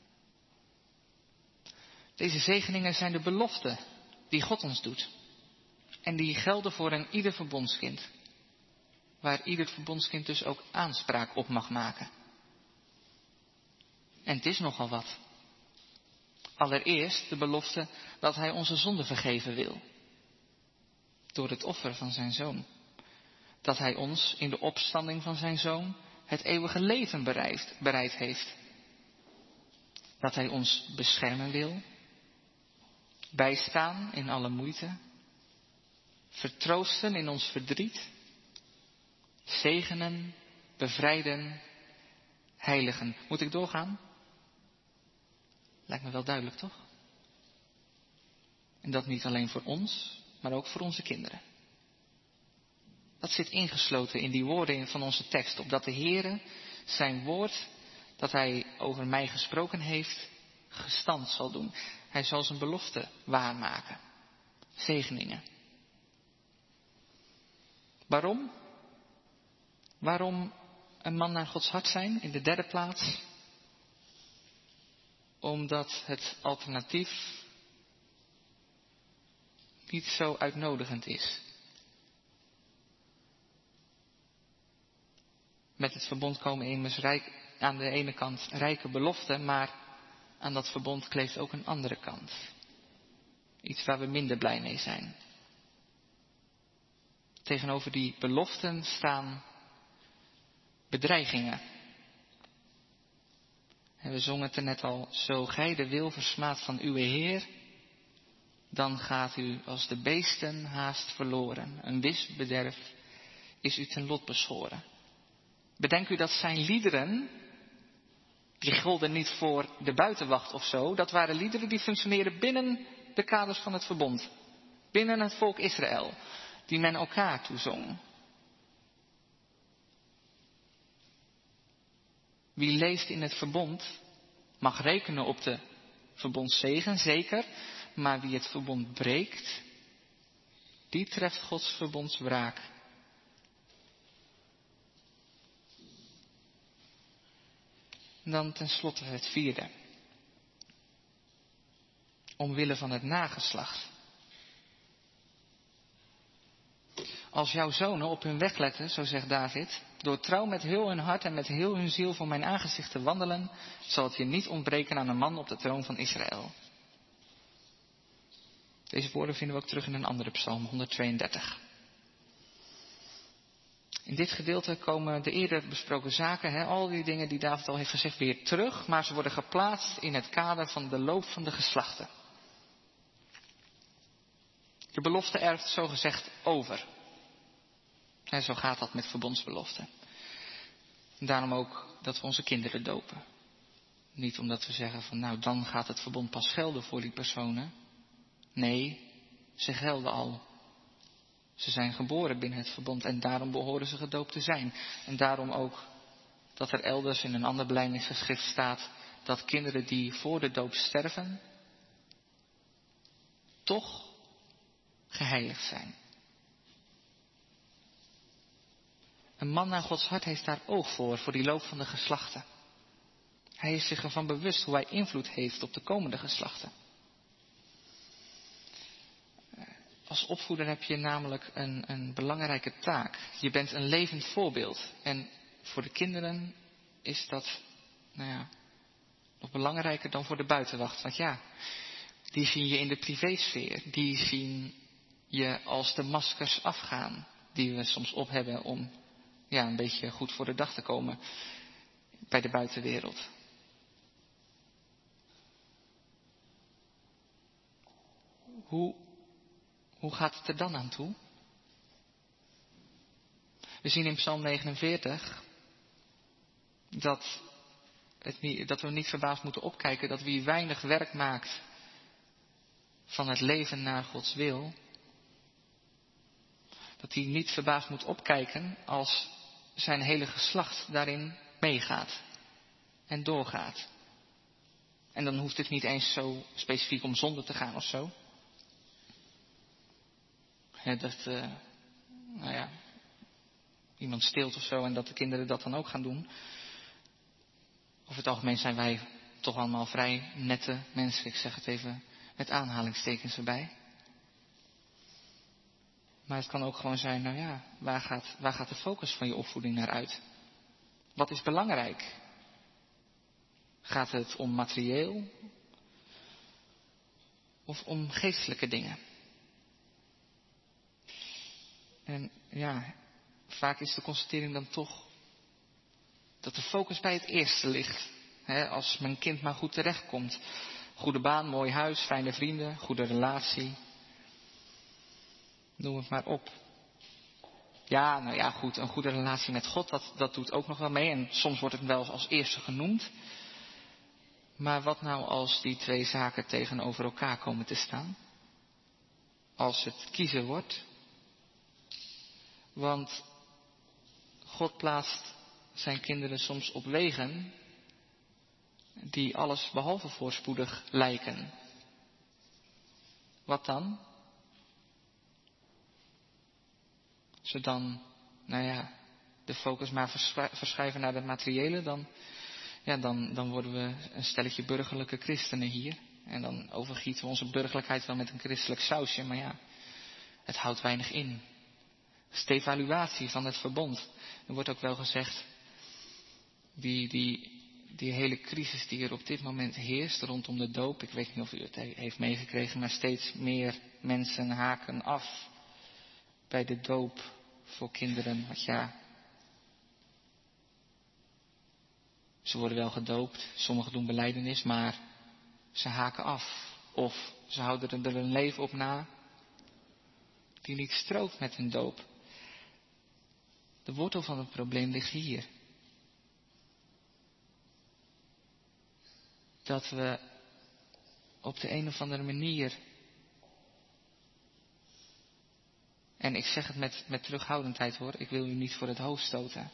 Deze zegeningen zijn de beloften die God ons doet. En die gelden voor een ieder verbondskind. Waar ieder verbondskind dus ook aanspraak op mag maken. En het is nogal wat. Allereerst de belofte dat hij onze zonde vergeven wil. Door het offer van zijn zoon. Dat hij ons in de opstanding van zijn zoon het eeuwige leven bereid heeft. Dat hij ons beschermen wil. Bijstaan in alle moeite. Vertroosten in ons verdriet. Zegenen, bevrijden, heiligen. Moet ik doorgaan? Lijkt me wel duidelijk, toch? En dat niet alleen voor ons, maar ook voor onze kinderen. Dat zit ingesloten in die woorden van onze tekst. Opdat de Heere zijn woord, dat hij over mij gesproken heeft, gestand zal doen. Hij zal zijn belofte waarmaken. Zegeningen. Waarom? Waarom een man naar Gods hart zijn? In de derde plaats. Omdat het alternatief niet zo uitnodigend is. Met het verbond komen immers aan de ene kant rijke beloften, maar aan dat verbond kleeft ook een andere kant. Iets waar we minder blij mee zijn. Tegenover die beloften staan bedreigingen. En we zongen het er net al, zo gij de wil versmaadt van uw Heer, dan gaat u als de beesten haast verloren. Een wis bederf is u ten lot beschoren. Bedenk u dat zijn liederen, die golden niet voor de buitenwacht of zo. Dat waren liederen die functioneerden binnen de kaders van het verbond. Binnen het volk Israël. Die men elkaar toezong. Wie leeft in het verbond mag rekenen op de verbondszegen, zeker. Maar wie het verbond breekt, Die treft Gods verbondswraak. En dan tenslotte het vierde. Omwille van het nageslacht. Als jouw zonen op hun weg letten, zo zegt David, door trouw met heel hun hart en met heel hun ziel voor mijn aangezicht te wandelen, zal het je niet ontbreken aan een man op de troon van Israël. Deze woorden vinden we ook terug in een andere psalm, 132. In dit gedeelte komen de eerder besproken zaken, al die dingen die David al heeft gezegd, weer terug, maar ze worden geplaatst in het kader van de loop van de geslachten. De belofte erft zogezegd over. En zo gaat dat met verbondsbeloften. En daarom ook dat we onze kinderen dopen. Niet omdat we zeggen van nou dan gaat het verbond pas gelden voor die personen. Nee, ze gelden al. Ze zijn geboren binnen het verbond en daarom behoren ze gedoopt te zijn. En daarom ook dat er elders in een ander belijdenisgeschrift staat dat kinderen die voor de doop sterven, toch geheiligd zijn. Een man naar Gods hart heeft daar oog voor die loop van de geslachten. Hij is zich ervan bewust hoe hij invloed heeft op de komende geslachten. Als opvoeder heb je namelijk een belangrijke taak. Je bent een levend voorbeeld. En voor de kinderen is dat, nog belangrijker dan voor de buitenwacht. Want ja, die zien je in de privésfeer. Die zien je als de maskers afgaan. Die we soms op hebben om een beetje goed voor de dag te komen bij de buitenwereld. Hoe gaat het er dan aan toe? We zien in Psalm 49 dat we niet verbaasd moeten opkijken dat wie weinig werk maakt van het leven naar Gods wil, dat hij niet verbaasd moet opkijken als zijn hele geslacht daarin meegaat en doorgaat. En dan hoeft het niet eens zo specifiek om zonde te gaan of zo. Iemand steelt of zo en dat de kinderen dat dan ook gaan doen. Over het algemeen zijn wij toch allemaal vrij nette mensen. Ik zeg het even met aanhalingstekens erbij. Maar het kan ook gewoon zijn, waar gaat de focus van je opvoeding naar uit? Wat is belangrijk? Gaat het om materieel? Of om geestelijke dingen? En vaak is de constatering dan toch dat de focus bij het eerste ligt. Als mijn kind maar goed terechtkomt. Goede baan, mooi huis, fijne vrienden, goede relatie. Noem het maar op. Goed, een goede relatie met God, dat doet ook nog wel mee. En soms wordt het wel als eerste genoemd. Maar wat nou als die twee zaken tegenover elkaar komen te staan? Als het kiezen wordt. Want God plaatst zijn kinderen soms op wegen die alles behalve voorspoedig lijken. Wat dan? Als we dan, de focus maar verschuiven naar het materiële, dan worden we een stelletje burgerlijke christenen hier. En dan overgieten we onze burgerlijkheid wel met een christelijk sausje, maar het houdt weinig in. Het is de evaluatie van het verbond. Er wordt ook wel gezegd, die hele crisis die er op dit moment heerst rondom de doop. Ik weet niet of u het heeft meegekregen, maar steeds meer mensen haken af bij de doop voor kinderen. Want ze worden wel gedoopt, sommigen doen belijdenis, maar ze haken af. Of ze houden er een leven op na die niet strookt met hun doop. De wortel van het probleem ligt hier. Dat we op de een of andere manier, en ik zeg het met terughoudendheid hoor, ik wil u niet voor het hoofd stoten.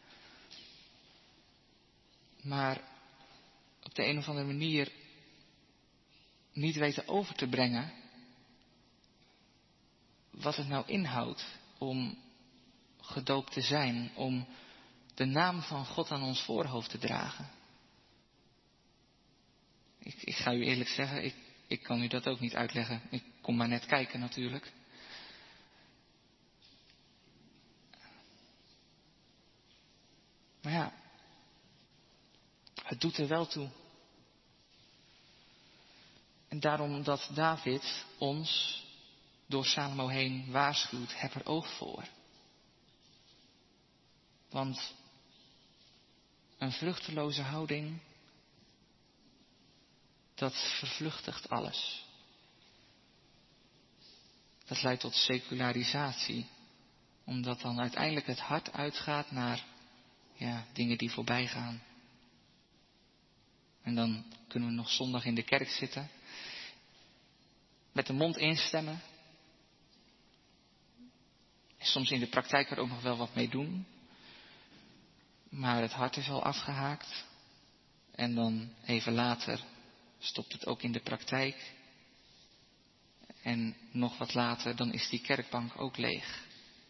Maar op de een of andere manier niet weten over te brengen wat het nou inhoudt om gedoopt te zijn, om de naam van God aan ons voorhoofd te dragen. Ik ga u eerlijk zeggen, ik kan u dat ook niet uitleggen. Ik kom maar net kijken natuurlijk. Maar ja, het doet er wel toe. En daarom dat David ons door Salomo heen waarschuwt, heb er oog voor. Want een vruchteloze houding, dat vervluchtigt alles. Dat leidt tot secularisatie, omdat dan uiteindelijk het hart uitgaat naar dingen die voorbij gaan. En dan kunnen we nog zondag in de kerk zitten, met de mond instemmen. En soms in de praktijk er ook nog wel wat mee doen. Maar het hart is al afgehaakt. En dan even later stopt het ook in de praktijk. En nog wat later, dan is die kerkbank ook leeg.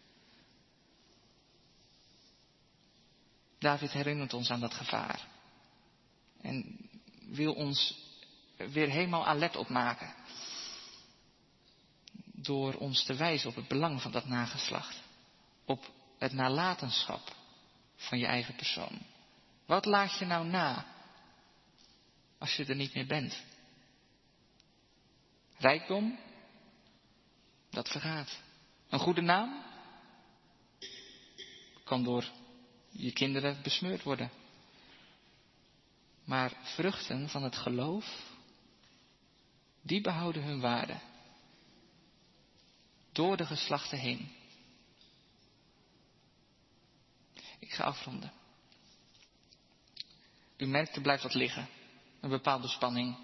David herinnert ons aan dat gevaar. En wil ons weer helemaal alert opmaken. Door ons te wijzen op het belang van dat nageslacht. Op het nalatenschap van je eigen persoon. Wat laat je nou na als je er niet meer bent? Rijkdom? Dat vergaat. Een goede naam? Kan door je kinderen besmeurd worden. Maar vruchten van het geloof, die behouden hun waarde. Door de geslachten heen. Ik ga afronden. U merkt, er blijft wat liggen. Een bepaalde spanning.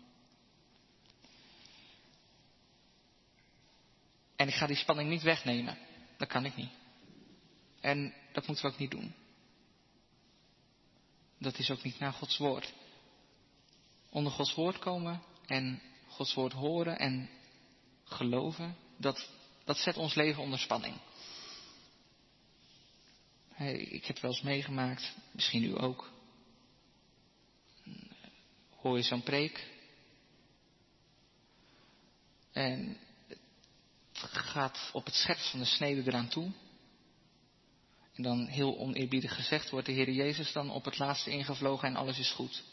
En ik ga die spanning niet wegnemen. Dat kan ik niet. En dat moeten we ook niet doen. Dat is ook niet naar Gods woord. Onder Gods woord komen en Gods woord horen en geloven, dat zet ons leven onder spanning. Ik heb wel eens meegemaakt, misschien u ook. Hoor je zo'n preek. En het gaat op het scherpst van de snede eraan toe. En dan heel oneerbiedig gezegd wordt de Heer Jezus dan op het laatste ingevlogen en alles is goed.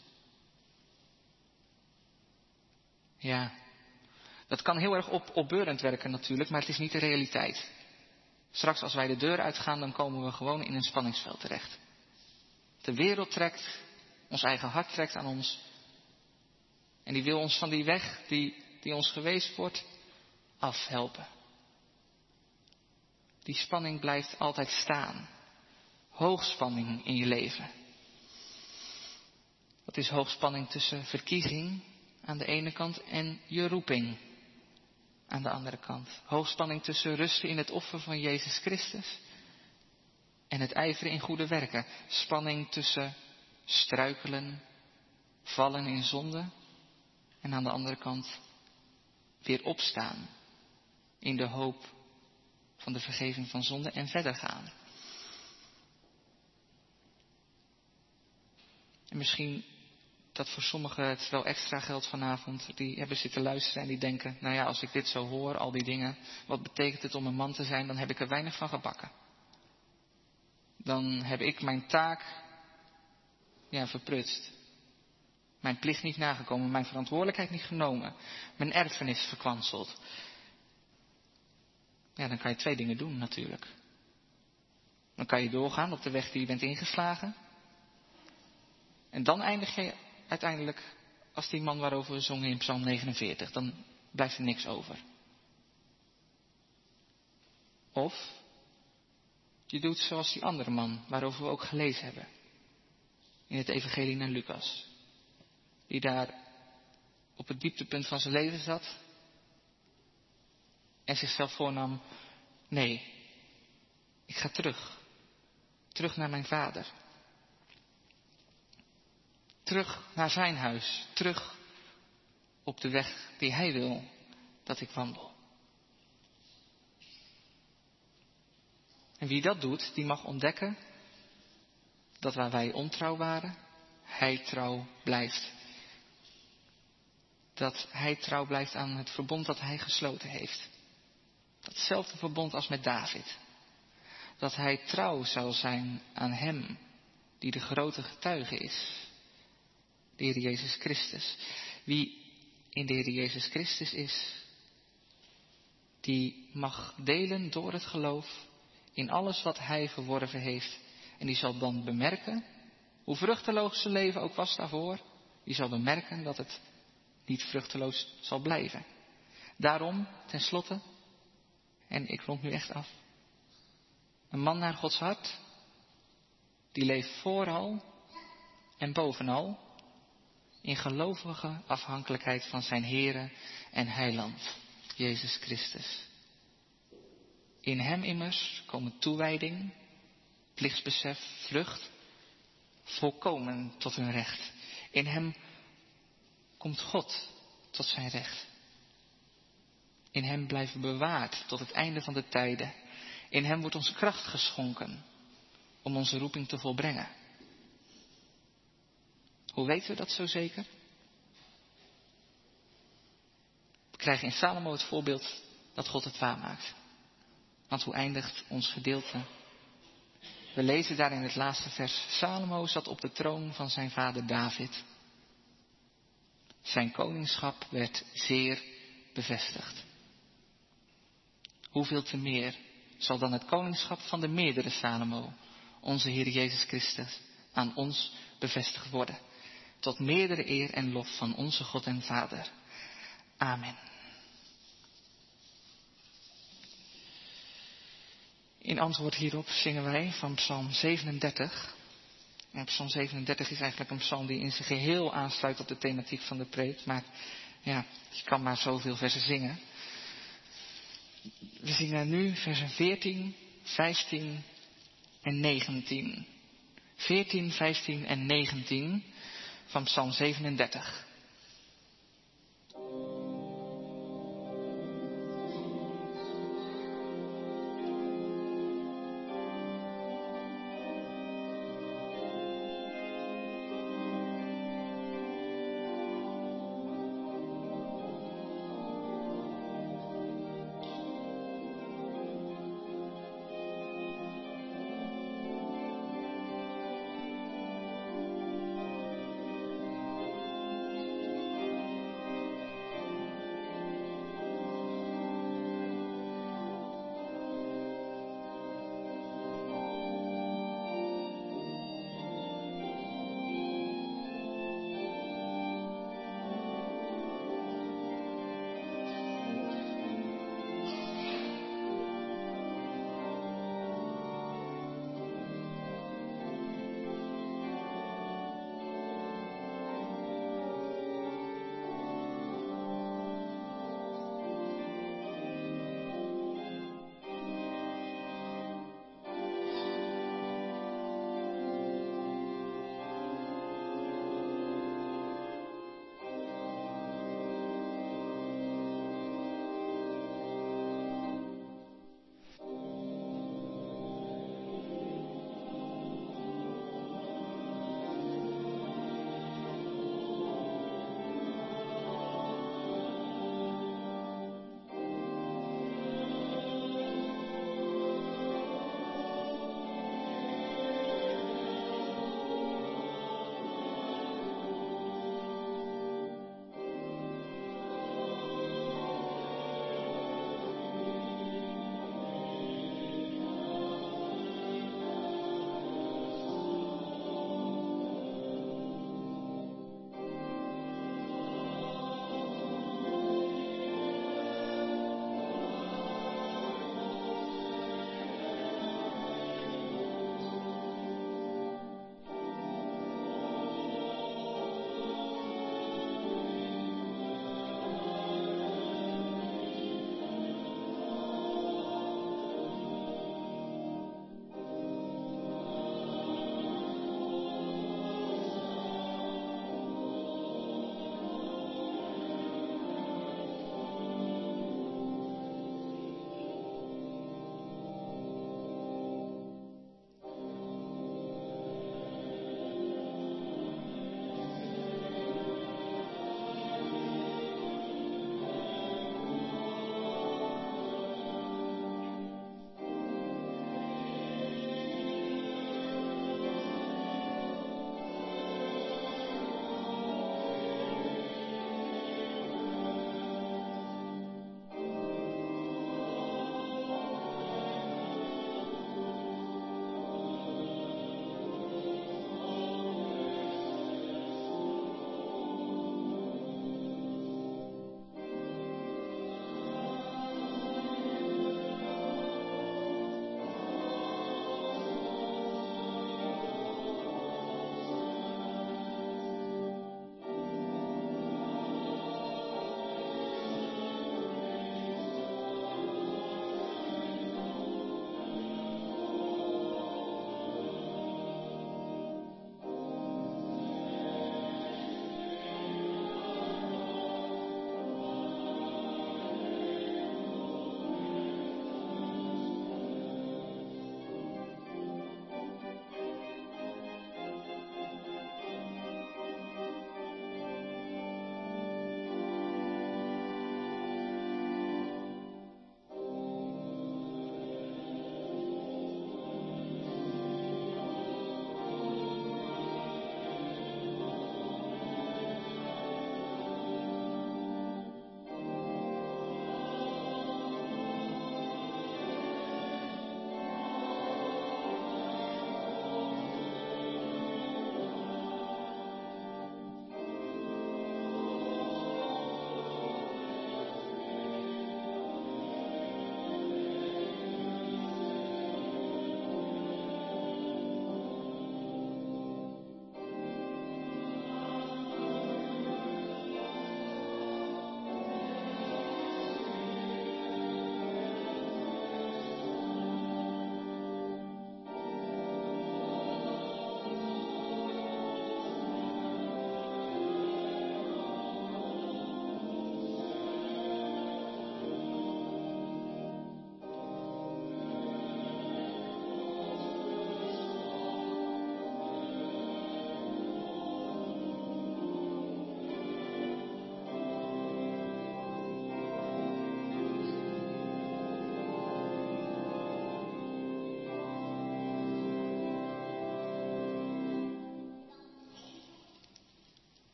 Ja, dat kan heel erg opbeurend werken natuurlijk, maar het is niet de realiteit. Straks als wij de deur uitgaan, dan komen we gewoon in een spanningsveld terecht. De wereld trekt, ons eigen hart trekt aan ons. En die wil ons van die weg die ons gewezen wordt, afhelpen. Die spanning blijft altijd staan. Hoogspanning in je leven. Dat is hoogspanning tussen verkiezing aan de ene kant en je roeping aan de andere kant. Hoogspanning tussen rusten in het offer van Jezus Christus en het ijveren in goede werken. Spanning tussen struikelen, vallen in zonde en aan de andere kant weer opstaan in de hoop van de vergeving van zonde en verder gaan. En misschien dat voor sommigen het wel extra geldt vanavond. Die hebben zitten luisteren en die denken, nou ja, als ik dit zo hoor, al die dingen, wat betekent het om een man te zijn, dan heb ik er weinig van gebakken. Dan heb ik mijn taak, verprutst. Mijn plicht niet nagekomen, mijn verantwoordelijkheid niet genomen. Mijn erfenis verkwanseld. Ja, dan kan je 2 dingen doen natuurlijk. Dan kan je doorgaan op de weg die je bent ingeslagen. En dan eindig je uiteindelijk als die man waarover we zongen in Psalm 49. Dan blijft er niks over. Of je doet zoals die andere man waarover we ook gelezen hebben. In het evangelie naar Lucas. Die daar op het dieptepunt van zijn leven zat. En zichzelf voornam, nee, ik ga terug. Terug naar mijn vader. Terug naar zijn huis. Terug op de weg die hij wil dat ik wandel. En wie dat doet, die mag ontdekken dat waar wij ontrouw waren, hij trouw blijft. Dat hij trouw blijft aan het verbond dat hij gesloten heeft. Datzelfde verbond als met David. Dat hij trouw zal zijn aan hem die de grote getuige is. De Heer Jezus Christus. Wie in de Heer Jezus Christus is, die mag delen door het geloof in alles wat hij verworven heeft. En die zal dan bemerken, hoe vruchteloos zijn leven ook was daarvoor, die zal bemerken dat het niet vruchteloos zal blijven. Daarom, tenslotte, en ik rond nu echt af, een man naar Gods hart, die leeft vooral en bovenal in gelovige afhankelijkheid van zijn Heere en Heiland, Jezus Christus. In hem immers komen toewijding, plichtsbesef, vlucht, volkomen tot hun recht. In hem komt God tot zijn recht. In hem blijven we bewaard tot het einde van de tijden. In hem wordt ons kracht geschonken om onze roeping te volbrengen. Hoe weten we dat zo zeker? We krijgen in Salomo het voorbeeld dat God het waarmaakt. Want hoe eindigt ons gedeelte? We lezen daar in het laatste vers: Salomo zat op de troon van zijn vader David. Zijn koningschap werd zeer bevestigd. Hoeveel te meer zal dan het koningschap van de meerdere Salomo, onze Heer Jezus Christus, aan ons bevestigd worden. Tot meerdere eer en lof van onze God en Vader. Amen. In antwoord hierop zingen wij van Psalm 37. En Psalm 37 is eigenlijk een psalm die in zijn geheel aansluit op de thematiek van de preek. Maar ja, je kan maar zoveel versen zingen. We zingen nu versen 14, 15 en 19. 14, 15 en 19 van Psalm 37.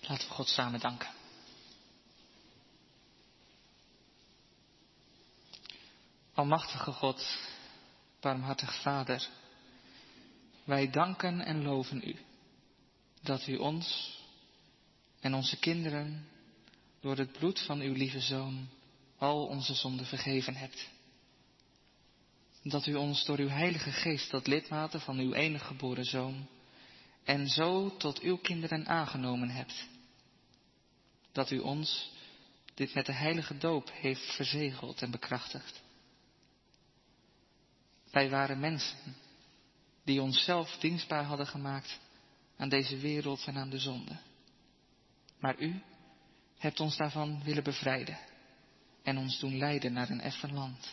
Laten we God samen danken. Almachtige God, barmhartig Vader, wij danken en loven u dat u ons en onze kinderen door het bloed van uw lieve Zoon al onze zonden vergeven hebt. Dat u ons door uw Heilige Geest tot lidmaten van uw enige geboren Zoon en zo tot uw kinderen aangenomen hebt. Dat u ons dit met de heilige doop heeft verzegeld en bekrachtigd. Wij waren mensen die onszelf dienstbaar hadden gemaakt aan deze wereld en aan de zonde. Maar u hebt ons daarvan willen bevrijden en ons doen leiden naar een effen land.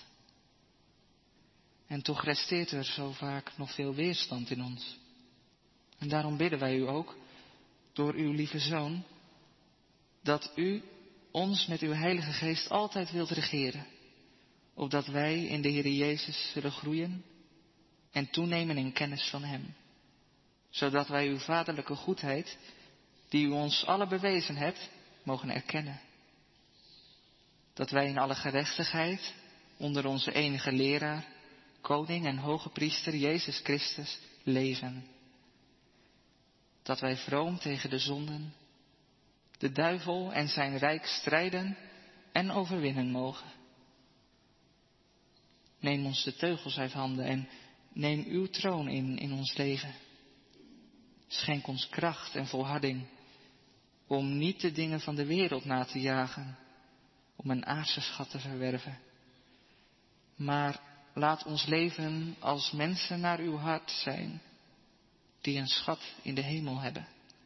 En toch resteert er zo vaak nog veel weerstand in ons. En daarom bidden wij u ook, door uw lieve Zoon, dat u ons met uw Heilige Geest altijd wilt regeren, opdat wij in de Heere Jezus zullen groeien en toenemen in kennis van Hem, zodat wij uw vaderlijke goedheid, die u ons allen bewezen hebt, mogen erkennen. Dat wij in alle gerechtigheid onder onze enige leraar, koning en hoge priester Jezus Christus leven. Dat wij vroom tegen de zonden, de duivel en zijn rijk strijden en overwinnen mogen. Neem ons de teugels uit handen en neem uw troon in ons leven. Schenk ons kracht en volharding om niet de dingen van de wereld na te jagen, om een aardse schat te verwerven. Maar laat ons leven als mensen naar uw hart zijn, die een schat in de hemel hebben.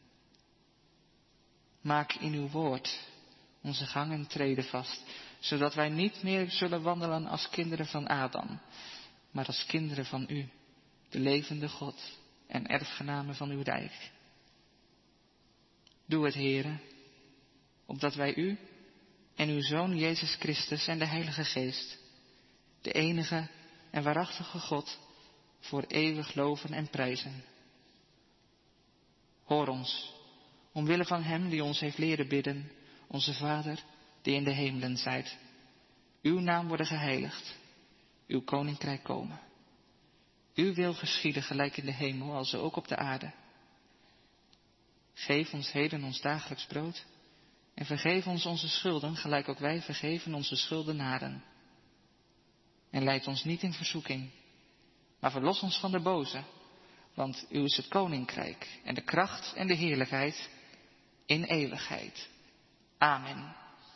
Maak in uw woord onze gang en treden vast, zodat wij niet meer zullen wandelen als kinderen van Adam, maar als kinderen van u, de levende God en erfgenamen van uw rijk. Doe het, Heere, opdat wij u en uw Zoon Jezus Christus en de Heilige Geest, de enige en waarachtige God, voor eeuwig loven en prijzen. Hoor ons, omwille van Hem die ons heeft leren bidden, onze Vader, die in de hemelen zijt. Uw naam worden geheiligd, uw koninkrijk komen. Uw wil geschieden gelijk in de hemel, als ook op de aarde. Geef ons heden ons dagelijks brood en vergeef ons onze schulden, gelijk ook wij vergeven onze schuldenaren. En leid ons niet in verzoeking, maar verlos ons van de boze, want uw is het koninkrijk en de kracht en de heerlijkheid in eeuwigheid. Amen.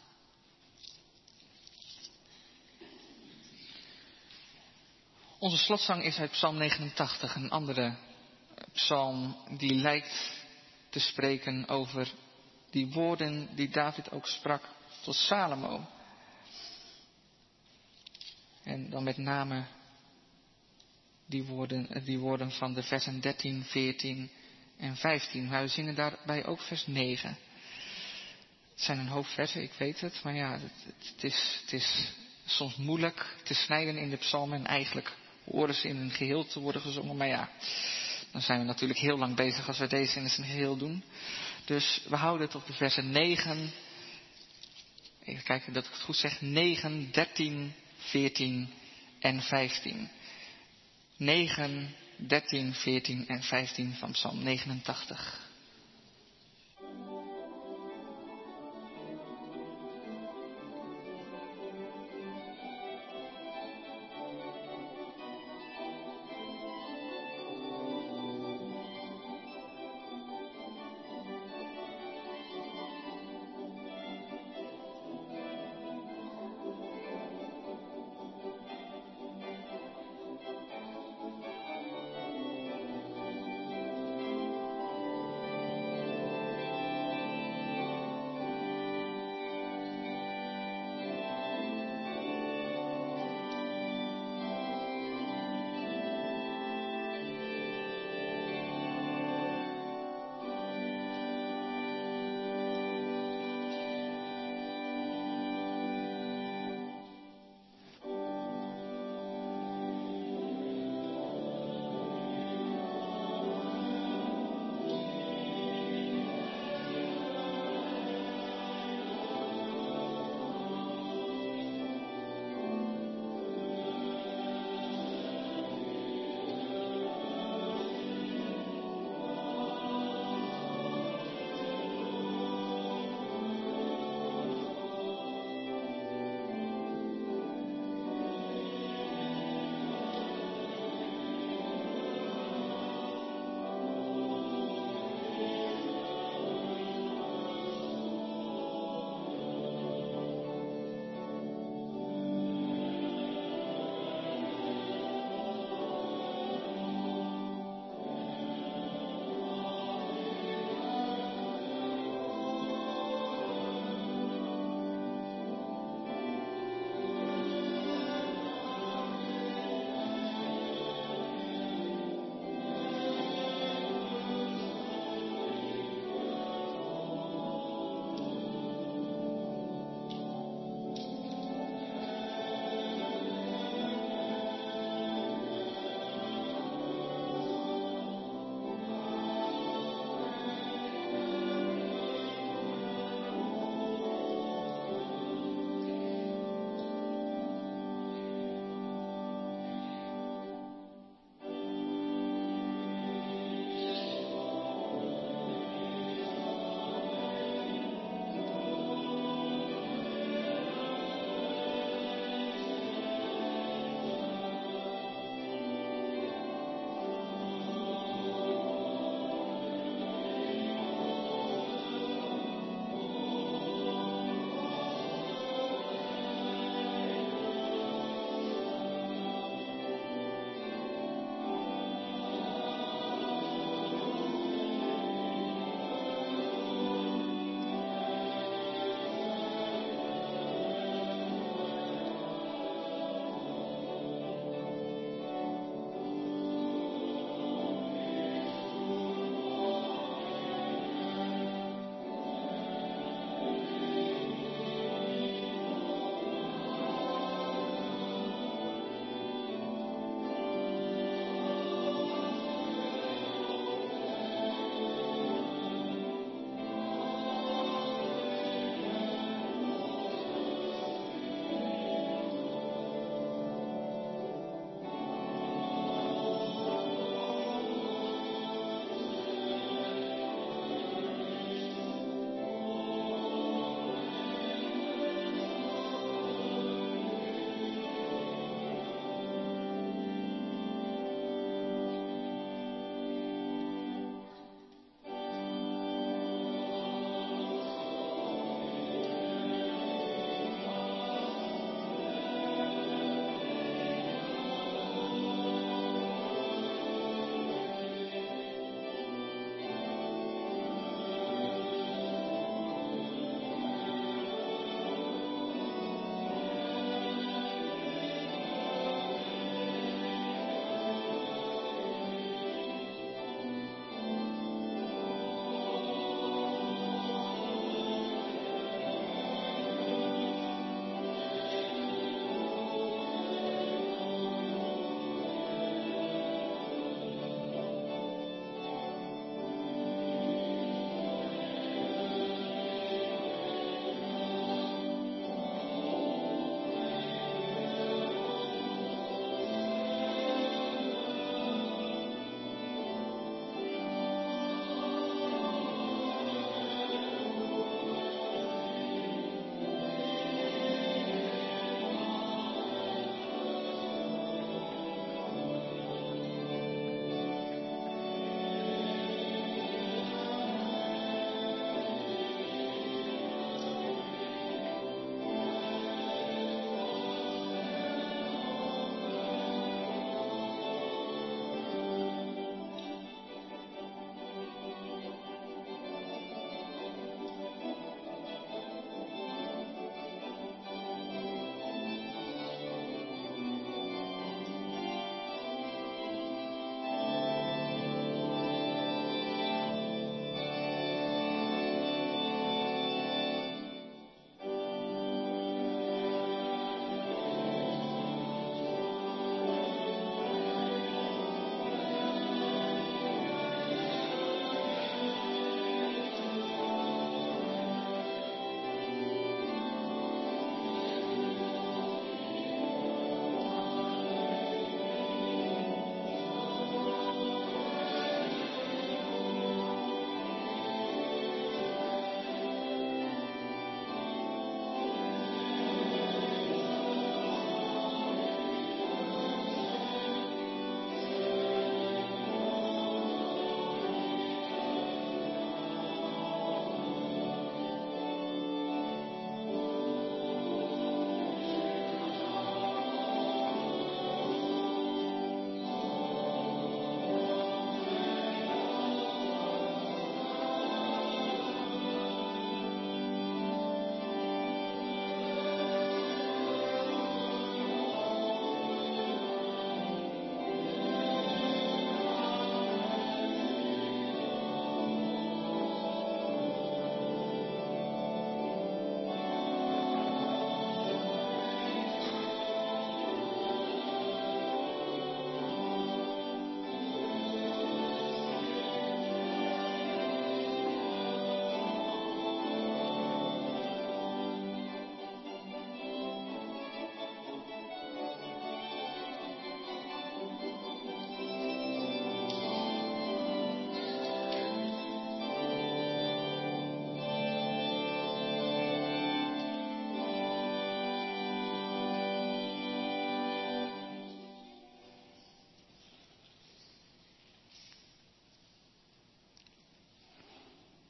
Onze slotzang is uit Psalm 89, een andere psalm die lijkt te spreken over die woorden die David ook sprak tot Salomo. En dan met name die woorden van de versen 13, 14 en 15. Maar we zingen daarbij ook vers 9. Het zijn een hoop versen, ik weet het. Maar ja, het is soms moeilijk te snijden in de psalmen. En eigenlijk horen ze in een geheel te worden gezongen. Maar ja, dan zijn we natuurlijk heel lang bezig als we deze in zijn geheel doen. Dus we houden het op de versen 9. Even kijken dat ik het goed zeg. 9, 13, 14 en 15. 9, 13, 14 en 15 van Psalm 89.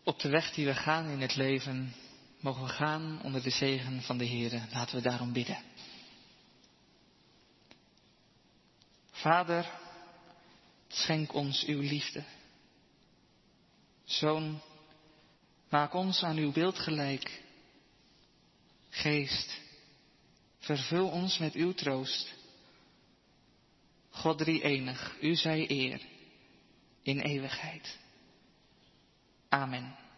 Op de weg die we gaan in het leven, mogen we gaan onder de zegen van de Heere. Laten we daarom bidden. Vader, schenk ons uw liefde. Zoon, maak ons aan uw beeld gelijk. Geest, vervul ons met uw troost. God drie-enig, u zij eer in eeuwigheid. Amen.